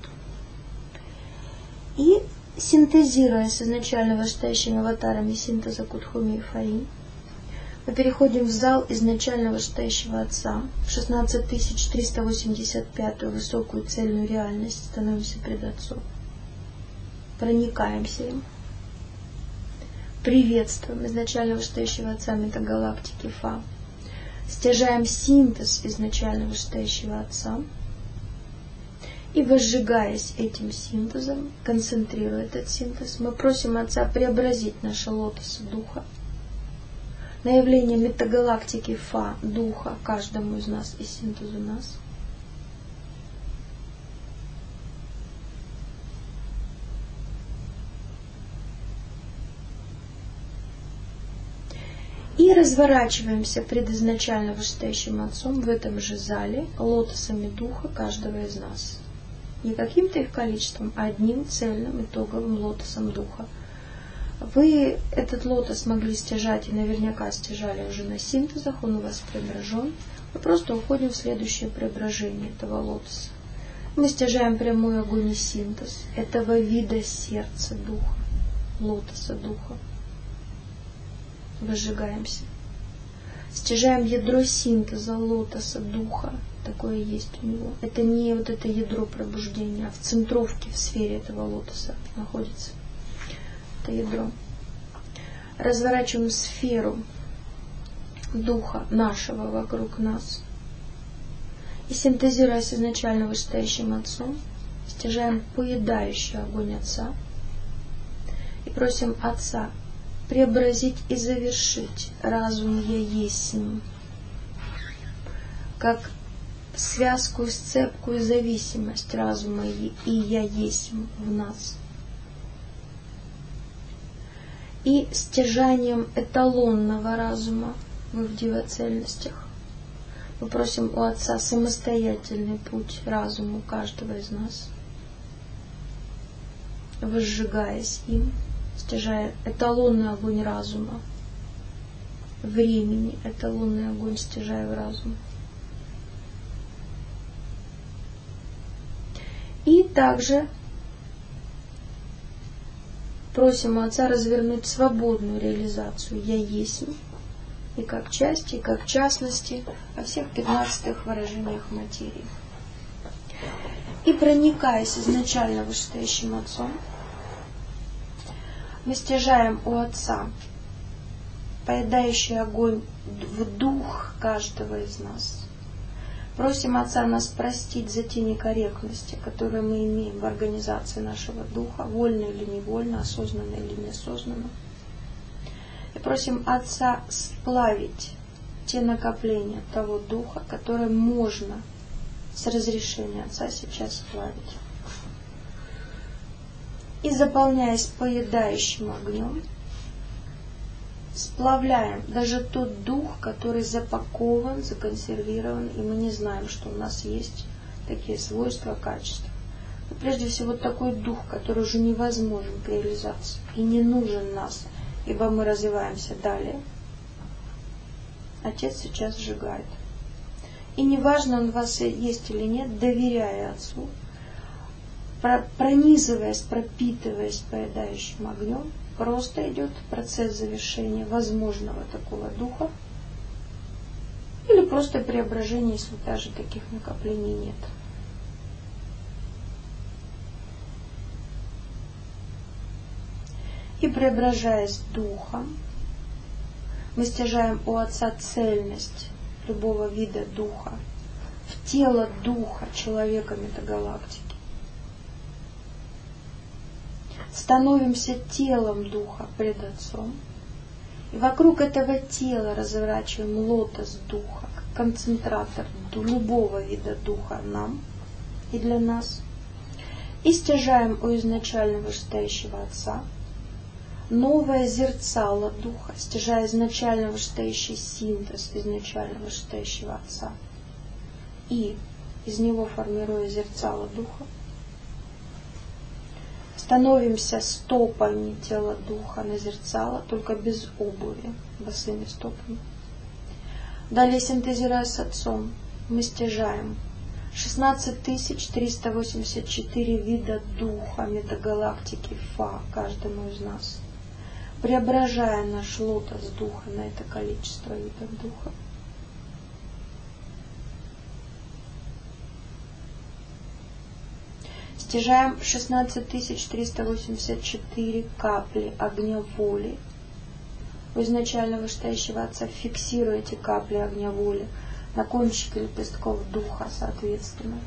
И синтезируя с изначально вышестоящими аватарами синтеза Кутхуми и Фаи, мы переходим в зал изначально вышестоящего Отца, шестнадцать тысяч триста восемьдесят пятую высокую цельную реальность, становимся пред Отцом. Проникаемся им. Приветствуем изначально вышестоящего Отца метагалактики Фа. Стяжаем синтез изначально вышестоящего Отца. И возжигаясь этим синтезом, концентрируя этот синтез, мы просим Отца преобразить наши лотосы духа на явление метагалактики Фа, духа, каждому из нас и синтезу нас. И разворачиваемся пред изначально вышестоящим Отцом в этом же зале лотосами духа каждого из нас. Не каким-то их количеством, а одним цельным итоговым лотосом духа. Вы этот лотос могли стяжать и наверняка стяжали уже на синтезах, он у вас преображен. Мы просто уходим в следующее преображение этого лотоса. Мы стяжаем прямой огонь и синтез этого вида сердца духа, лотоса духа. Выжигаемся. Стяжаем ядро синтеза лотоса духа. Такое есть у него. Это не вот это ядро пробуждения, а в центровке, в сфере этого лотоса находится это ядро. Разворачиваем сферу духа нашего вокруг нас. И синтезируя с изначально вышестоящим Отцом, стяжаем поедающий огонь Отца. И просим Отца преобразить и завершить разум Я Есмь, как связку и сцепку и зависимость разума и Я Есмь в нас. И стяжанием эталонного разума в ивдивоцельностях мы просим у Отца самостоятельный путь разуму каждого из нас. возжигаясь им, стяжая эталонный огонь разума, времени, эталонный огонь стяжая в разум. И также просим Отца развернуть свободную реализацию «Я есть» и как части, и как частности во всех пятнадцатых выражениях материи. И проникаясь изначально вышестоящим Отцом, мы стяжаем у Отца поедающий огонь в дух каждого из нас. Просим Отца нас простить за те некорректности, которые мы имеем в организации нашего духа, вольно или невольно, осознанно или неосознанно. И просим Отца сплавить те накопления того духа, которые можно с разрешения Отца сейчас сплавить. И заполняясь поедающим огнем, сплавляем даже тот дух, который запакован, законсервирован, и мы не знаем, что у нас есть такие свойства, качества. Но прежде всего такой дух, который уже невозможен к реализации и не нужен нас, ибо мы развиваемся далее. Отец сейчас сжигает. И неважно, он у вас есть или нет, доверяя Отцу, пронизываясь, пропитываясь поедающим огнем, просто идет процесс завершения возможного такого духа или просто преображения, если даже таких накоплений нет. И преображаясь духом, мы стяжаем у Отца цельность любого вида духа в тело духа человека метагалактики. Становимся телом духа пред Отцом. И вокруг этого тела разворачиваем лотос духа, как концентратор любого вида духа нам и для нас. И стяжаем у изначально вышестоящего Отца новое зерцало духа, стяжая изначально вышестоящий синтез изначально вышестоящего Отца. И из него формируя зерцало духа, становимся стопами тела духа на зерцало, только без обуви, босыми стопами. Далее, синтезируя с Отцом, мы стяжаем шестнадцать тысяч триста восемьдесят четыре вида духа метагалактики Фа каждому из нас, преображая наш лотос духа на это количество видов духа. Стяжаем шестнадцать тысяч триста восемьдесят четыре капли огня воли у изначально вышестоящего Отца, фиксируя эти капли огня воли на кончике лепестков духа соответственно.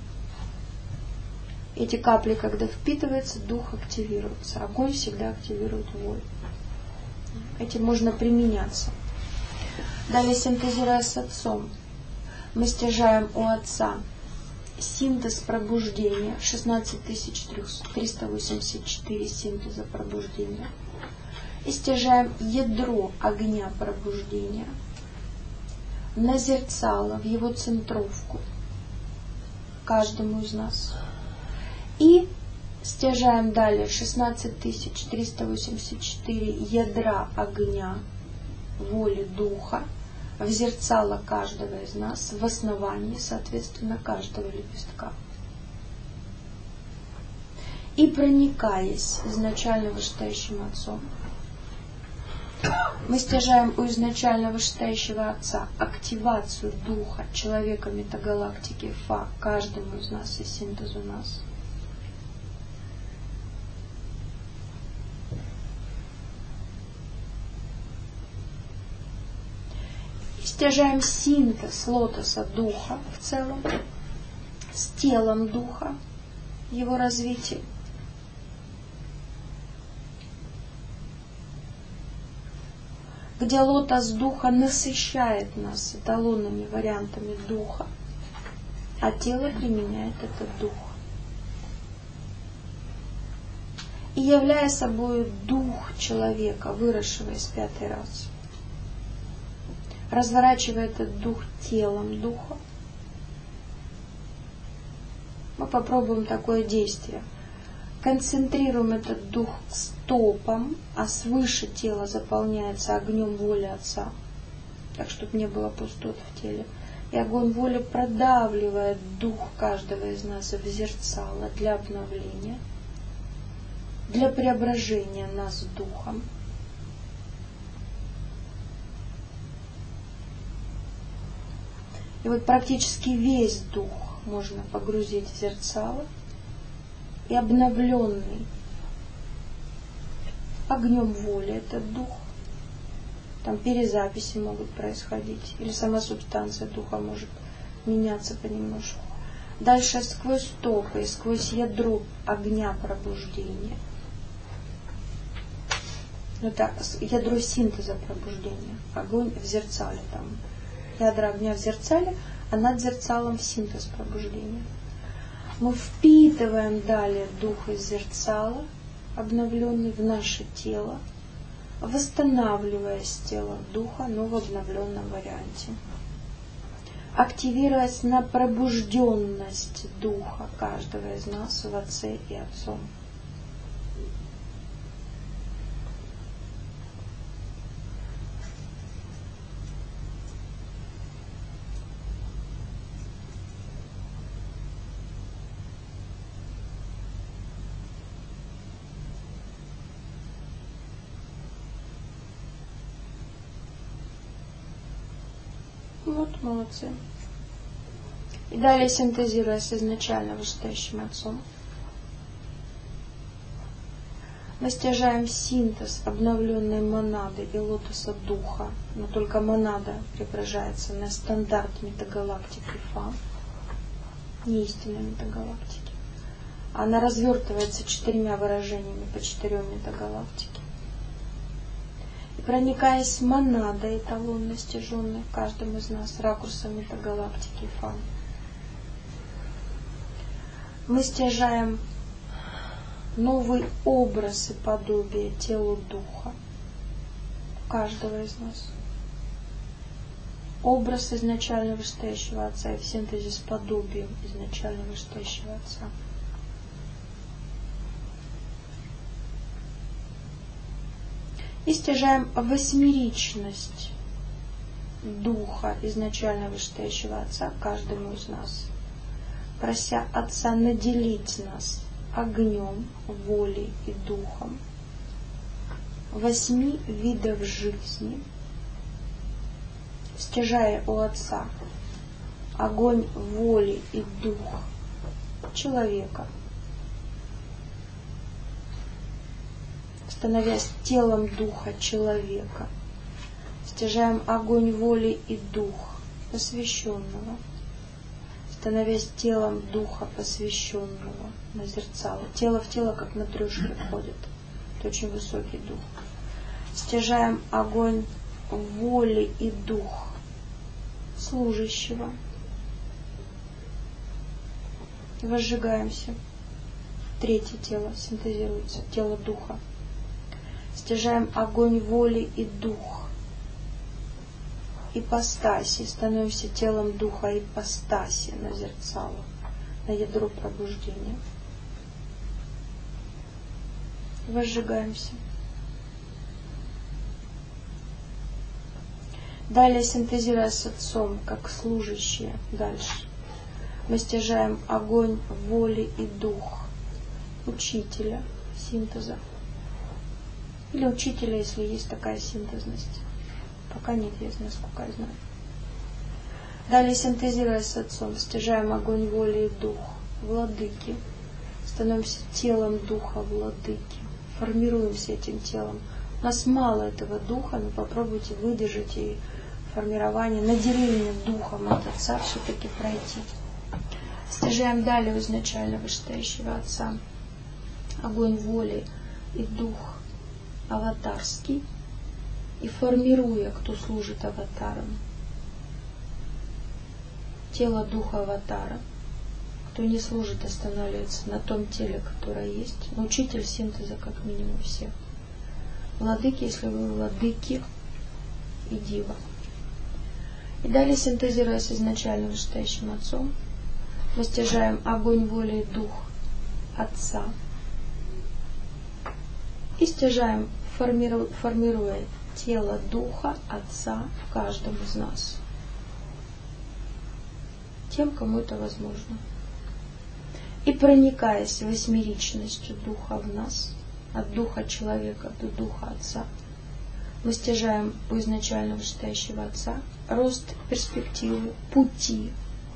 Эти капли, когда впитывается, дух активируется. Огонь всегда активирует волю. Этим можно применяться. Далее, синтезируя с Отцом, мы стяжаем у Отца синтез пробуждения, шестнадцать тысяч триста восемьдесят четыре синтеза пробуждения. И стяжаем ядро огня пробуждения на зерцало, в его центровку, каждому из нас. И стяжаем далее шестнадцать тысяч триста восемьдесят четыре ядра огня воли духа в зерцало каждого из нас, в основании, соответственно, каждого лепестка. И проникаясь изначально вышестоящим Отцом, мы стяжаем у изначально вышестоящего Отца активацию духа человека метагалактики Фа каждому из нас и синтезу нас. Стяжаем синтез лотоса духа в целом с телом духа, его развитие. Где лотос духа насыщает нас эталонными вариантами духа, а тело применяет этот дух. И являя собой дух человека, выросшего из пятой расы, разворачивая этот дух телом духа, мы попробуем такое действие. концентрируем этот дух к стопам, а свыше тело заполняется огнем воли Отца, так, чтобы не было пустот в теле. И огонь воли продавливает дух каждого из нас в зерцало для обновления, для преображения нас духом. И вот практически весь дух можно погрузить в зерцало, и обновленный огнем воли этот дух. Там перезаписи могут происходить, или сама субстанция духа может меняться понемножку. Дальше сквозь стопы и сквозь ядро огня пробуждения. Это ядро синтеза пробуждения. Огонь в зерцале там. Ядро огня в зерцале, а над зерцалом синтез пробуждения. Мы впитываем далее дух из зерцала, обновленный в наше тело, восстанавливаясь телом духа, но в обновленном варианте. Активируясь на пробужденность духа каждого из нас в Отце и Отцом. Вот, молодцы. И далее, синтезируя с изначально вышестоящим Отцом, мы стяжаем синтез обновленной монады и лотоса духа, но только монада преображается на стандарт метагалактики Фа, не истинной метагалактики. Она развертывается четырьмя выражениями по четырем метагалактике. Проникаясь монадой эталонно стяженной в каждом из нас ракурсом метагалактики Фа, мы стяжаем новый образ и подобие телу духа каждого из нас. Образ изначально вышестоящего Отца и в синтезе с подобием изначально вышестоящего Отца. И стяжаем восьмеричность духа изначально вышестоящего Отца каждому из нас, прося Отца наделить нас огнем, волей и духом восьми видов жизни, стяжая у Отца огонь, воли и дух человека, становясь телом духа человека, стяжаем огонь воли и дух посвященного, становясь телом духа посвященного на зерцало. Тело в тело, как на трёшке входит. Это очень высокий дух. Стяжаем огонь воли и дух служащего. Возжигаемся. Третье тело синтезируется, тело духа. Стяжаем огонь воли и дух ипостаси, становимся телом духа ипостаси на зерцало, на ядро пробуждения. Возжигаемся. Далее, синтезируя с Отцом, как служащие, дальше, мы стяжаем огонь воли и дух учителя, синтеза. Или учителя, если есть такая синтезность. Пока нет, есть, насколько я знаю. Далее, синтезируя с Отцом, стяжаем огонь воли и дух владыки, становимся телом духа владыки, формируемся этим телом. У нас мало этого духа, но попробуйте выдержать и формирование, наделение духом от Отца все-таки пройти. Стяжаем далее у изначально вышестоящего Отца огонь воли и дух аватарский, и формируя, кто служит аватаром, тело духа аватара. Кто не служит, останавливается на том теле, которое есть. Но учитель синтеза как минимум всех. Владыки, если вы владыки и дива. И далее, синтезируя с изначально вышестоящим Отцом, мы стяжаем огонь воли и дух Отца, И стяжаем, формируя, формируя тело Духа Отца в каждом из нас. Тем, кому это возможно. И проникаясь восьмеричностью Духа в нас, от Духа человека до Духа Отца, мы стяжаем у изначально вышестоящего Отца рост перспективы, пути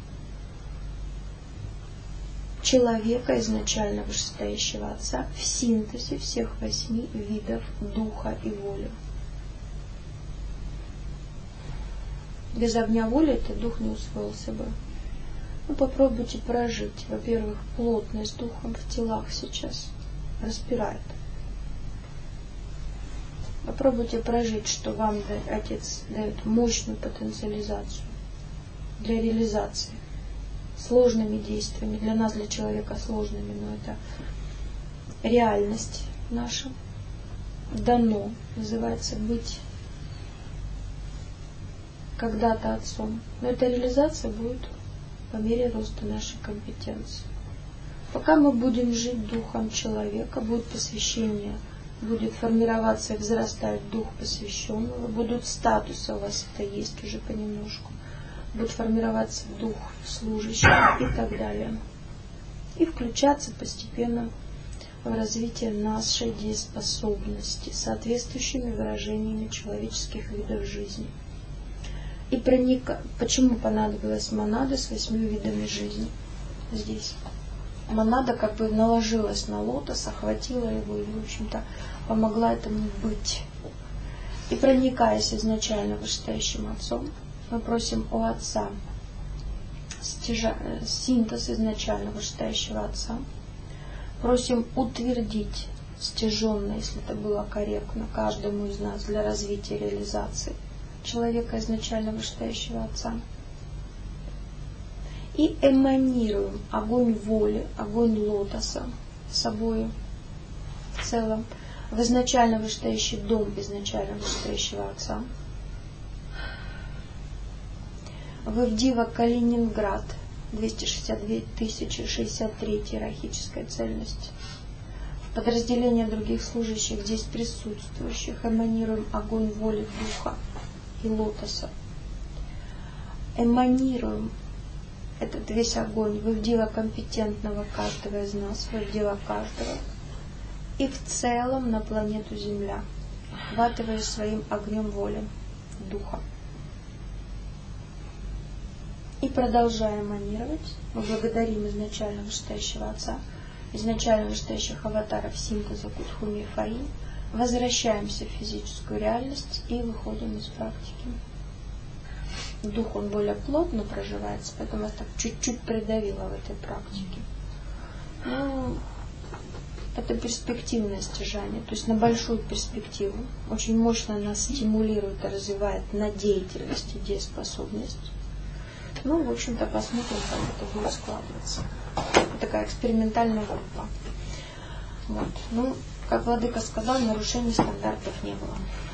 человека изначально вышестоящего Отца в синтезе всех восьми видов Духа и воли. Без огня воли этот Дух не усвоился бы. Ну, попробуйте прожить. Во-первых, плотность Духом в телах сейчас распирает. Попробуйте прожить, что вам Отец дает мощную потенциализацию для реализации сложными действиями, для нас, для человека сложными, но это реальность наша. Дано, называется, быть когда-то Отцом. Но эта реализация будет по мере роста нашей компетенции. Пока мы будем жить Духом человека, будет посвящение, будет формироваться и взрастать Дух посвященного, будут статусы, у вас это есть уже понемножку, будет формироваться Дух служащего и так далее. И включаться постепенно в развитие нашей дееспособности, соответствующими выражениями человеческих видов жизни. И проника... Почему понадобилась монада с восьмью видами жизни здесь? Монада как бы наложилась на лотос, охватила его и, в общем-то, помогла этому быть. И проникаясь изначально вышестоящим Отцом, мы просим у Отца стяжа... синтез изначально вышестоящего Отца, просим утвердить стяженное, если это было корректно, каждому из нас для развития и реализации человека изначально вышестоящего Отца. И эманируем огонь воли, огонь лотоса с собой в целом в изначально вышестоящий дом изначально вышестоящего Отца. В Ивдива Калининград, двести шестьдесят две тысячи шестьдесят три иерархическая цельность. В подразделение других служащих, здесь присутствующих, эманируем огонь воли Духа и лотоса. Эманируем этот весь огонь в Ивдива компетентного каждого из нас, в Ивдива каждого, и в целом на планету Земля, охватывая своим огнем воли Духа. И продолжая эманировать, мы благодарим изначально вышестоящего Отца, изначально вышестоящих аватаров синтеза Кутхуми и Фаи, возвращаемся в физическую реальность и выходим из практики. Дух, он более плотно проживается, поэтому я так чуть-чуть придавила в этой практике. Ну, это перспективное стяжание, то есть на большую перспективу. Очень мощно нас стимулирует и развивает на деятельность и дееспособность. Ну, в общем-то, посмотрим, как это будет складываться. Такая экспериментальная группа. Вот. Ну, как Владыка сказал, нарушений стандартов не было.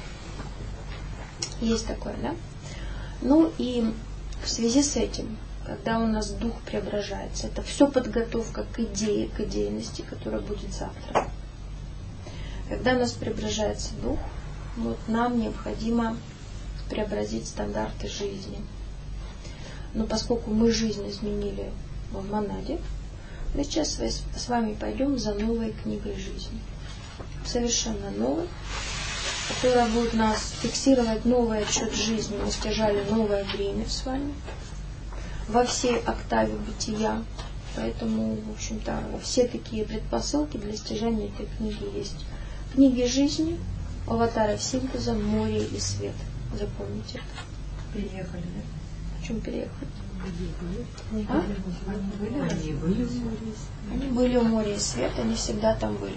Есть такое, да? Ну и в связи с этим, когда у нас дух преображается, это все подготовка к идее, к идейности, которая будет завтра. Когда у нас преображается дух, вот, нам необходимо преобразить стандарты жизни. Но поскольку мы жизнь изменили в монаде, мы сейчас с вами пойдем за новой книгой жизни. Совершенно новой, которая будет нас фиксировать новый отчет жизни. Мы стяжали новое время с вами во всей октаве бытия. Поэтому, в общем-то, все такие предпосылки для стяжания этой книги есть. Книги жизни, аватаров синтеза, море и свет. Запомните. Переехали, да? В чем переехали? А? Они были у моря. Они были у моря и свет, они всегда там были.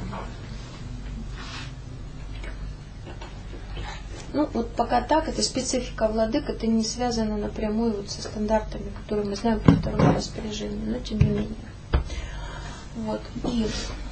Ну, вот пока так, это специфика владык, это не связано напрямую вот со стандартами, которые мы знаем по второму распоряжению, но тем не менее. Вот. И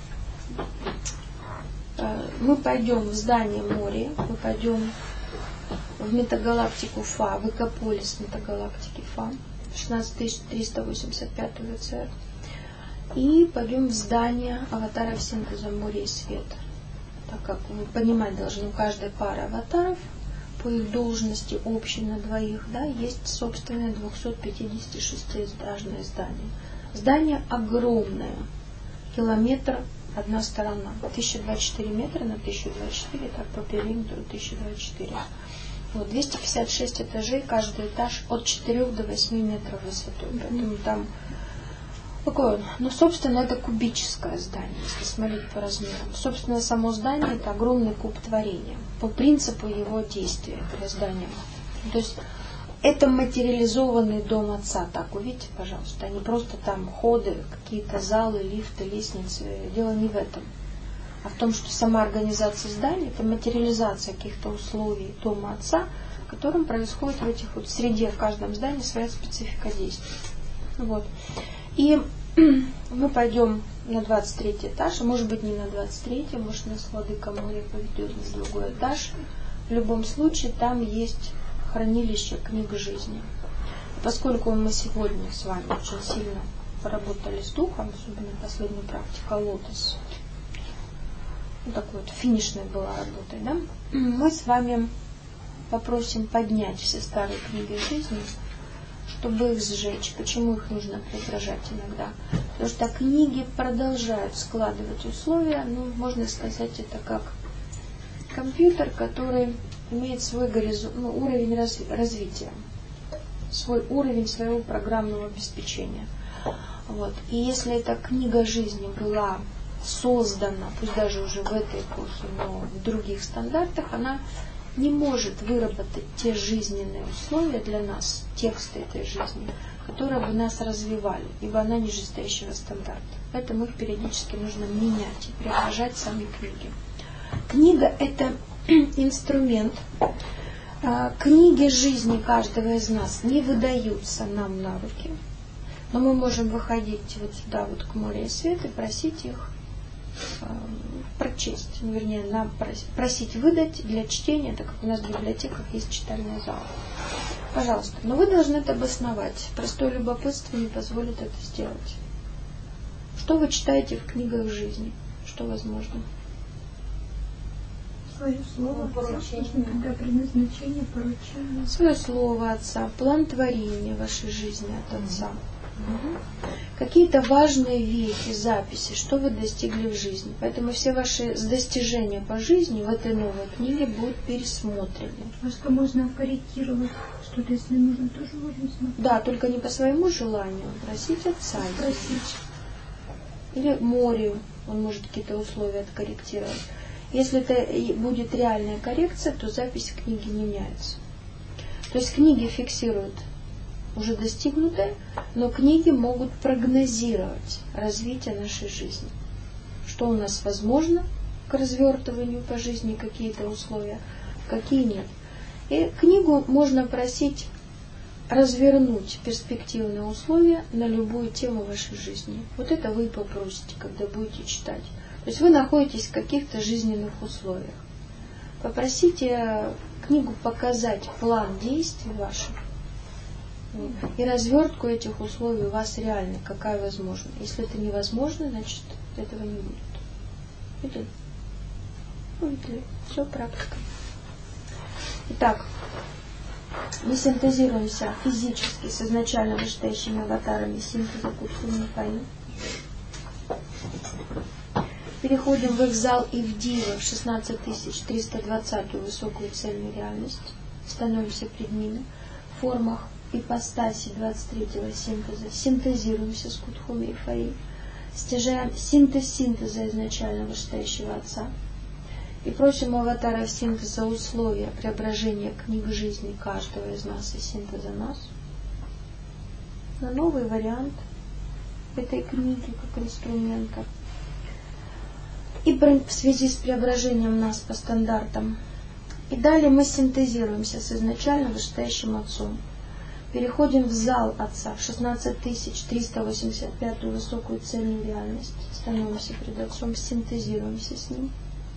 э, мы пойдем в здание моря, мы пойдем в метагалактику Фа, в Экополис метагалактики Фа, шестнадцать тысяч триста восемьдесят пять вэ цэ эр, и пойдем в здание аватаров синтеза моря и света. так как вы понимать должны, у каждой пары аватаров по их должности общей на двоих, да, есть собственное двухсотпятидесятишестиэтажное здание. Здание огромное, километр одна сторона, тысяча двадцать четыре метра на тысячу двадцать четыре, так по периметру тысяча двадцать четыре. Вот, двести пятьдесят шесть этажей, каждый этаж от четырёх до восьми метров высотой, поэтому там такое, ну, собственно, это кубическое здание, если смотреть по размерам. Собственно, само здание — это огромный куб творения по принципу его действия для здания. То есть это материализованный дом Отца, так увидите, пожалуйста, а не просто там ходы, какие-то залы, лифты, лестницы. Дело не в этом, а в том, что сама организация здания — это материализация каких-то условий дома Отца, в котором происходит в этих вот среде, в каждом здании своя специфика действий. Вот. И мы пойдем на двадцать третий этаж, а может быть не на двадцать третий, может нас Владыка Море поведет на другой этаж. В любом случае там есть хранилище книг жизни. Поскольку мы сегодня с вами очень сильно поработали с духом, особенно последняя практика лотос, ну, такой вот финишной была работа, да, мы с вами попросим поднять все старые книги жизни, чтобы их сжечь. Почему их нужно преображать иногда? Потому что книги продолжают складывать условия, ну, можно сказать, это как компьютер, который имеет свой горизонт, ну, уровень разви- развития, свой уровень своего программного обеспечения. Вот. И если эта книга жизни была создана, пусть даже уже в этой эпохе, но в других стандартах, она не может выработать те жизненные условия для нас, тексты этой жизни, которые бы нас развивали, ибо она нижестоящего стандарта. Поэтому их периодически нужно менять и преображать сами книги. Книга — это инструмент. Книги жизни каждого из нас не выдаются нам на руки, но мы можем выходить вот сюда, вот к морю и свет, и просить их прочесть, вернее, нам просить выдать для чтения, так как у нас в библиотеках есть читальный зал. Пожалуйста, но вы должны это обосновать. Простое любопытство не позволит это сделать. Что вы читаете в книгах жизни? Что возможно? Свое слово, поручение, да, предназначение, поручение. Свое слово Отца, план творения вашей жизни от Отца. Угу. Какие-то важные вехи, записи, что вы достигли в жизни. Поэтому все ваши достижения по жизни в этой новой книге будут пересмотрены. А что можно корректировать? Что-то, если нужно, тоже можно смотреть? Да, только не по своему желанию. Просить Отца. Просить. Или Морию, он может какие-то условия откорректировать. Если это будет реальная коррекция, то запись книги не меняется. То есть книги фиксируют уже достигнутое, но книги могут прогнозировать развитие нашей жизни. Что у нас возможно к развертыванию по жизни, какие-то условия, какие нет. И книгу можно просить развернуть перспективные условия на любую тему вашей жизни. Вот это вы попросите, когда будете читать. То есть вы находитесь в каких-то жизненных условиях. Попросите книгу показать план действий ваших и развертку этих условий у вас реально, какая возможна. Если это невозможно, значит этого не будет. Видели? Видели? Все практика. Итак, мы синтезируемся физически с изначально вышестоящими аватарами синтеза Кутхуми Фаи. Переходим в их зал и в Дивы, в шестнадцать тысяч триста двадцатую высокую цельную реальность. Становимся пред ними в формах ипостаси двадцать третьего синтеза. Синтезируемся с Кутхуми и Фаи. Стяжаем синтез синтеза изначально вышестоящего Отца. И просим у аватаров синтеза условия преображения книг жизни каждого из нас и синтеза нас на новый вариант этой книги как инструмента. И в связи с преображением нас по стандартам. И далее мы синтезируемся с изначально вышестоящим Отцом. Переходим в зал Отца, в шестнадцать тысяч триста восемьдесят пятую высокую цельную реальность. Становимся пред Отцом, синтезируемся с Ним.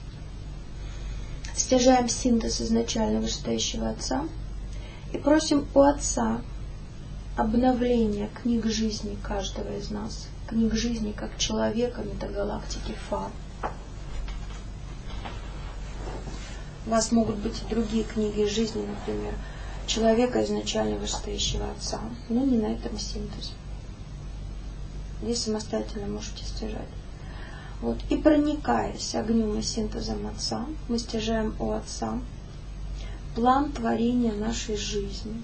Стяжаем синтез изначально вышестоящего Отца. И просим у Отца обновления книг жизни каждого из нас. Книг жизни как человека метагалактики Фа. У вас могут быть и другие книги жизни, например, человека изначально вышестоящего Отца, но не на этом синтезе. Здесь самостоятельно можете стяжать. Вот. И проникаясь огнем и синтезом Отца, мы стяжаем у Отца план творения нашей жизни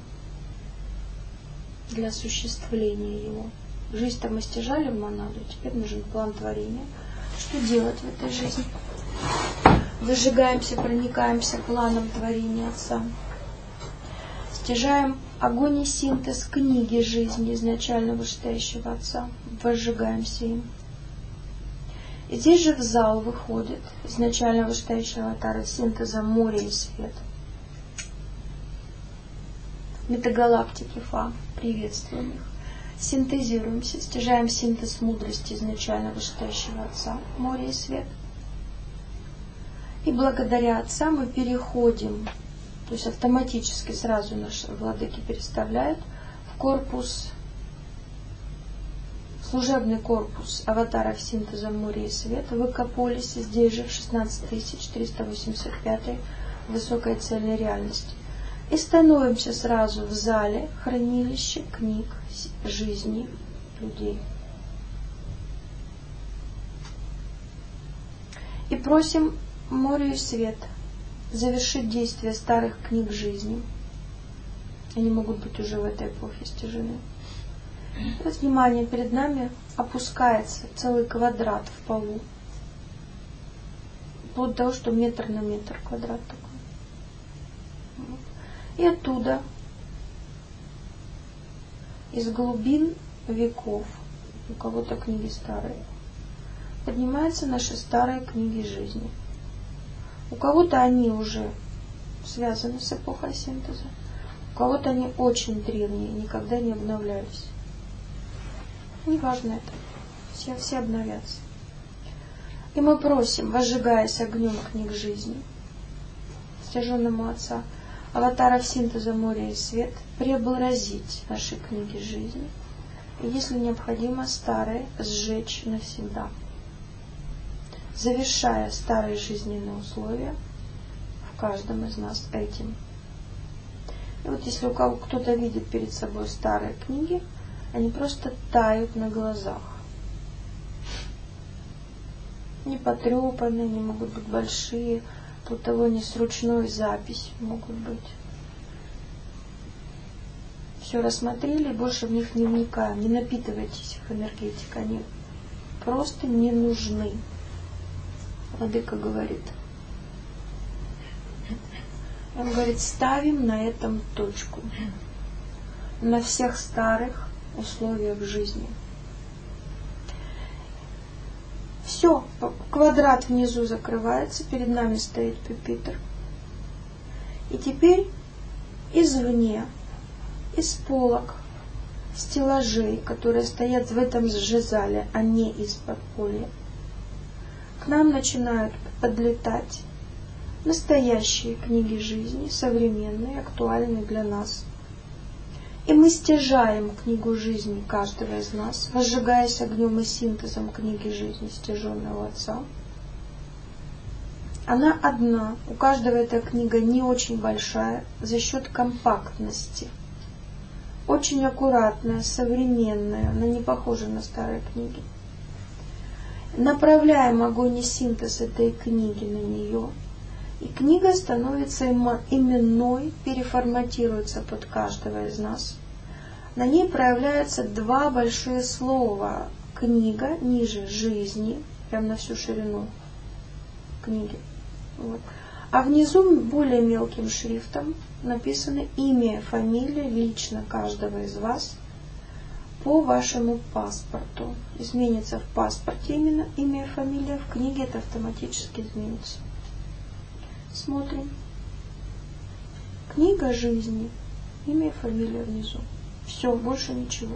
для осуществления его. Жизнь-то мы стяжали в монаду, теперь нужен план творения. Что делать в этой жизни? Выжигаемся, проникаемся планом творения Отца. Стяжаем огонь и синтез книги жизни изначально вышестоящего Отца. Возжигаемся им. И здесь же в зал выходит изначально вышестоящего аватара синтеза моря и свет. Метагалактики Фа. Приветствуем их. Синтезируемся, стяжаем синтез мудрости изначально вышестоящего Отца, море и свет. И благодаря Отца мы переходим, то есть автоматически сразу наши владыки переставляют в корпус, служебный корпус аватаров синтеза моря и света в Экополисе, здесь же в шестнадцать тысяч триста восемьдесят пятой высокой цельной реальности. И становимся сразу в зале хранилища книг жизни людей. И просим море и свет завершить действие старых книг жизни. Они могут быть уже в этой эпохе стяжены. Вот, внимание, перед нами опускается целый квадрат в полу. Вплоть до того, что метр на метр квадрат такой. И оттуда, из глубин веков, у кого-то книги старые, поднимаются наши старые книги жизни. У кого-то они уже связаны с эпохой синтеза, у кого-то они очень древние, никогда не обновлялись. Неважно это, все, все обновятся. И мы просим, возжигаясь огнем книг жизни, стяженному Отца, аватаров синтеза моря и свет, преобразить наши книги жизни, и, если необходимо, старые сжечь навсегда, завершая старые жизненные условия в каждом из нас этим. И вот если у кого кто-то видит перед собой старые книги, они просто тают на глазах. Не потрепанные, они могут быть большие, тут того не с ручной запись могут быть. Все рассмотрели, больше в них не вникаем, не напитывайтесь их энергетикой, они просто не нужны. Владыка говорит. Он говорит, ставим на этом точку. На всех старых условиях жизни. Все, квадрат внизу закрывается, перед нами стоит пюпитр. И теперь извне, из полок, стеллажей, которые стоят в этом же зале, а не из подполья, к нам начинают подлетать настоящие книги жизни, современные, актуальные для нас. И мы стяжаем книгу жизни каждого из нас, возжигаясь огнем и синтезом книги жизни стяженного Отца. Она одна, у каждого эта книга не очень большая за счет компактности. Очень аккуратная, современная, она не похожа на старые книги. Направляем огонь и синтез этой книги на нее, и книга становится именной, переформатируется под каждого из нас. На ней проявляются два большие слова. Книга, ниже жизни, прям на всю ширину книги. Вот. А внизу более мелким шрифтом написано имя, фамилия лично каждого из вас по вашему паспорту. Изменится в паспорте именно имя и фамилия, в книге это автоматически изменится. Смотрим. Книга жизни, имя и фамилия внизу. Все, больше ничего.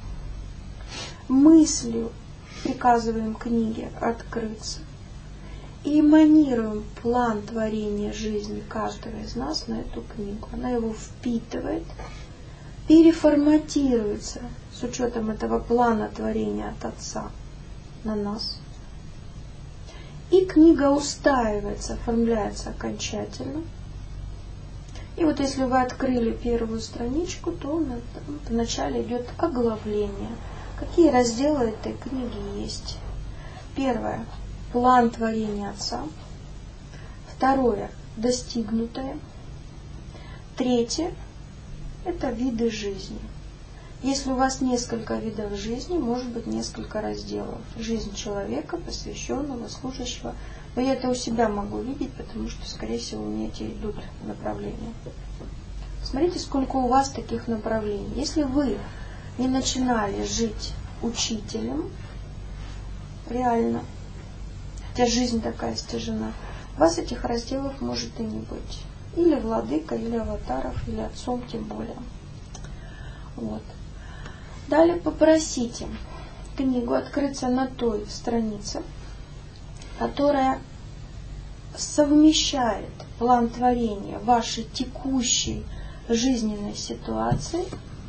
Мыслью приказываем книге открыться и эманируем план творения жизни каждого из нас на эту книгу. Она его впитывает, переформатируется с учетом этого плана творения от Отца на нас. И книга устаивается, оформляется окончательно. И вот если вы открыли первую страничку, то вначале идет оглавление. Какие разделы этой книги есть? Первое – план творения Отца. Второе – достигнутое. Третье – это виды жизни. Если у вас несколько видов жизни, может быть несколько разделов. Жизнь человека, посвященного, служащего. Но я это у себя могу видеть, потому что, скорее всего, у меня эти идут направления. Смотрите, сколько у вас таких направлений. Если вы не начинали жить учителем, реально, хотя жизнь такая стяжена, у вас этих разделов может и не быть. Или владыка, или аватаров, или отцом тем более. Вот. Далее попросите книгу открыться на той странице, которая совмещает план творения вашей текущей жизненной ситуации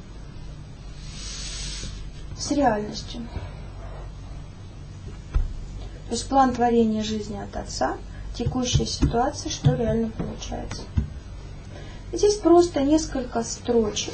с реальностью. То есть план творения жизни от Отца, текущая ситуация, что реально получается. Здесь просто несколько строчек,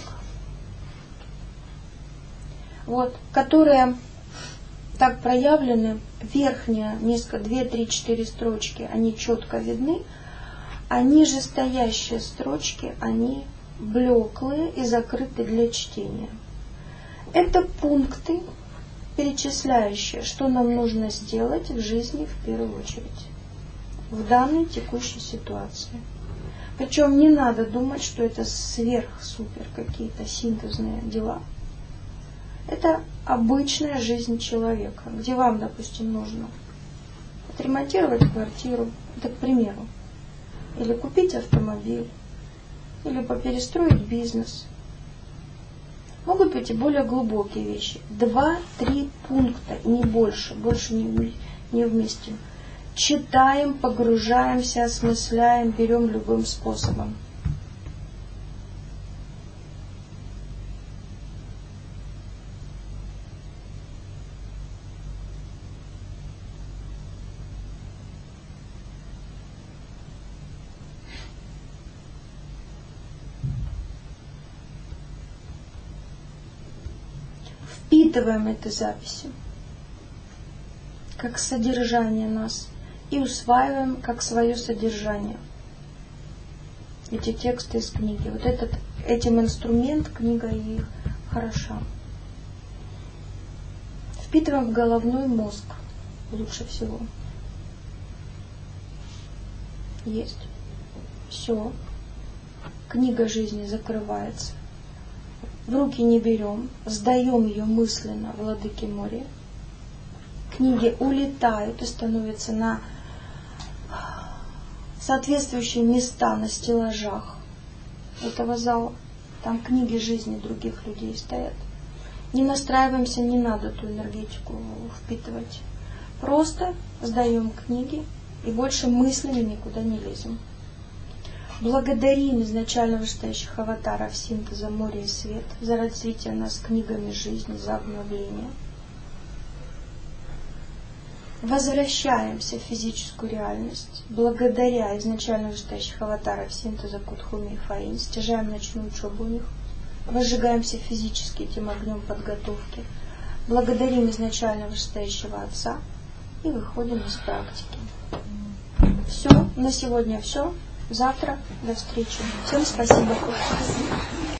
вот, которые так проявлены. Верхние, несколько, две, три, четыре строчки, они четко видны, а ниже стоящие строчки, они блеклые и закрыты для чтения. Это пункты, перечисляющие, что нам нужно сделать в жизни в первую очередь, в данной текущей ситуации. Причем не надо думать, что это сверх-супер какие-то синтезные дела. Это обычная жизнь человека, где вам, допустим, нужно отремонтировать квартиру, это к примеру, или купить автомобиль, или поперестроить бизнес. Могут быть и более глубокие вещи. Два-три пункта, не больше, больше не, не вместим. Читаем, погружаемся, осмысляем, берем любым способом. Впитываем эти записи как содержание нас и усваиваем как свое содержание эти тексты из книги. Вот этот, этим инструмент книга и хороша. Впитываем в головной мозг лучше всего. Есть. Все. Книга жизни закрывается. В руки не берем, сдаем ее мысленно владыке моря. Книги улетают и становятся на соответствующие места на стеллажах этого зала. Там книги жизни других людей стоят. Не настраиваемся, не надо ту энергетику впитывать. Просто сдаем книги и больше мыслями никуда не лезем. Благодарим изначально вышестоящих аватаров синтеза моря и свет за развитие нас книгами жизни, за обновление. Возвращаемся в физическую реальность благодаря изначально вышестоящих аватаров синтеза Кутхуми и Фаин, стяжаем ночную учебу у них, возжигаемся физически этим огнем подготовки, благодарим изначально вышестоящего Отца и выходим из практики. Все, на сегодня все. Завтра до встречи. Всем спасибо.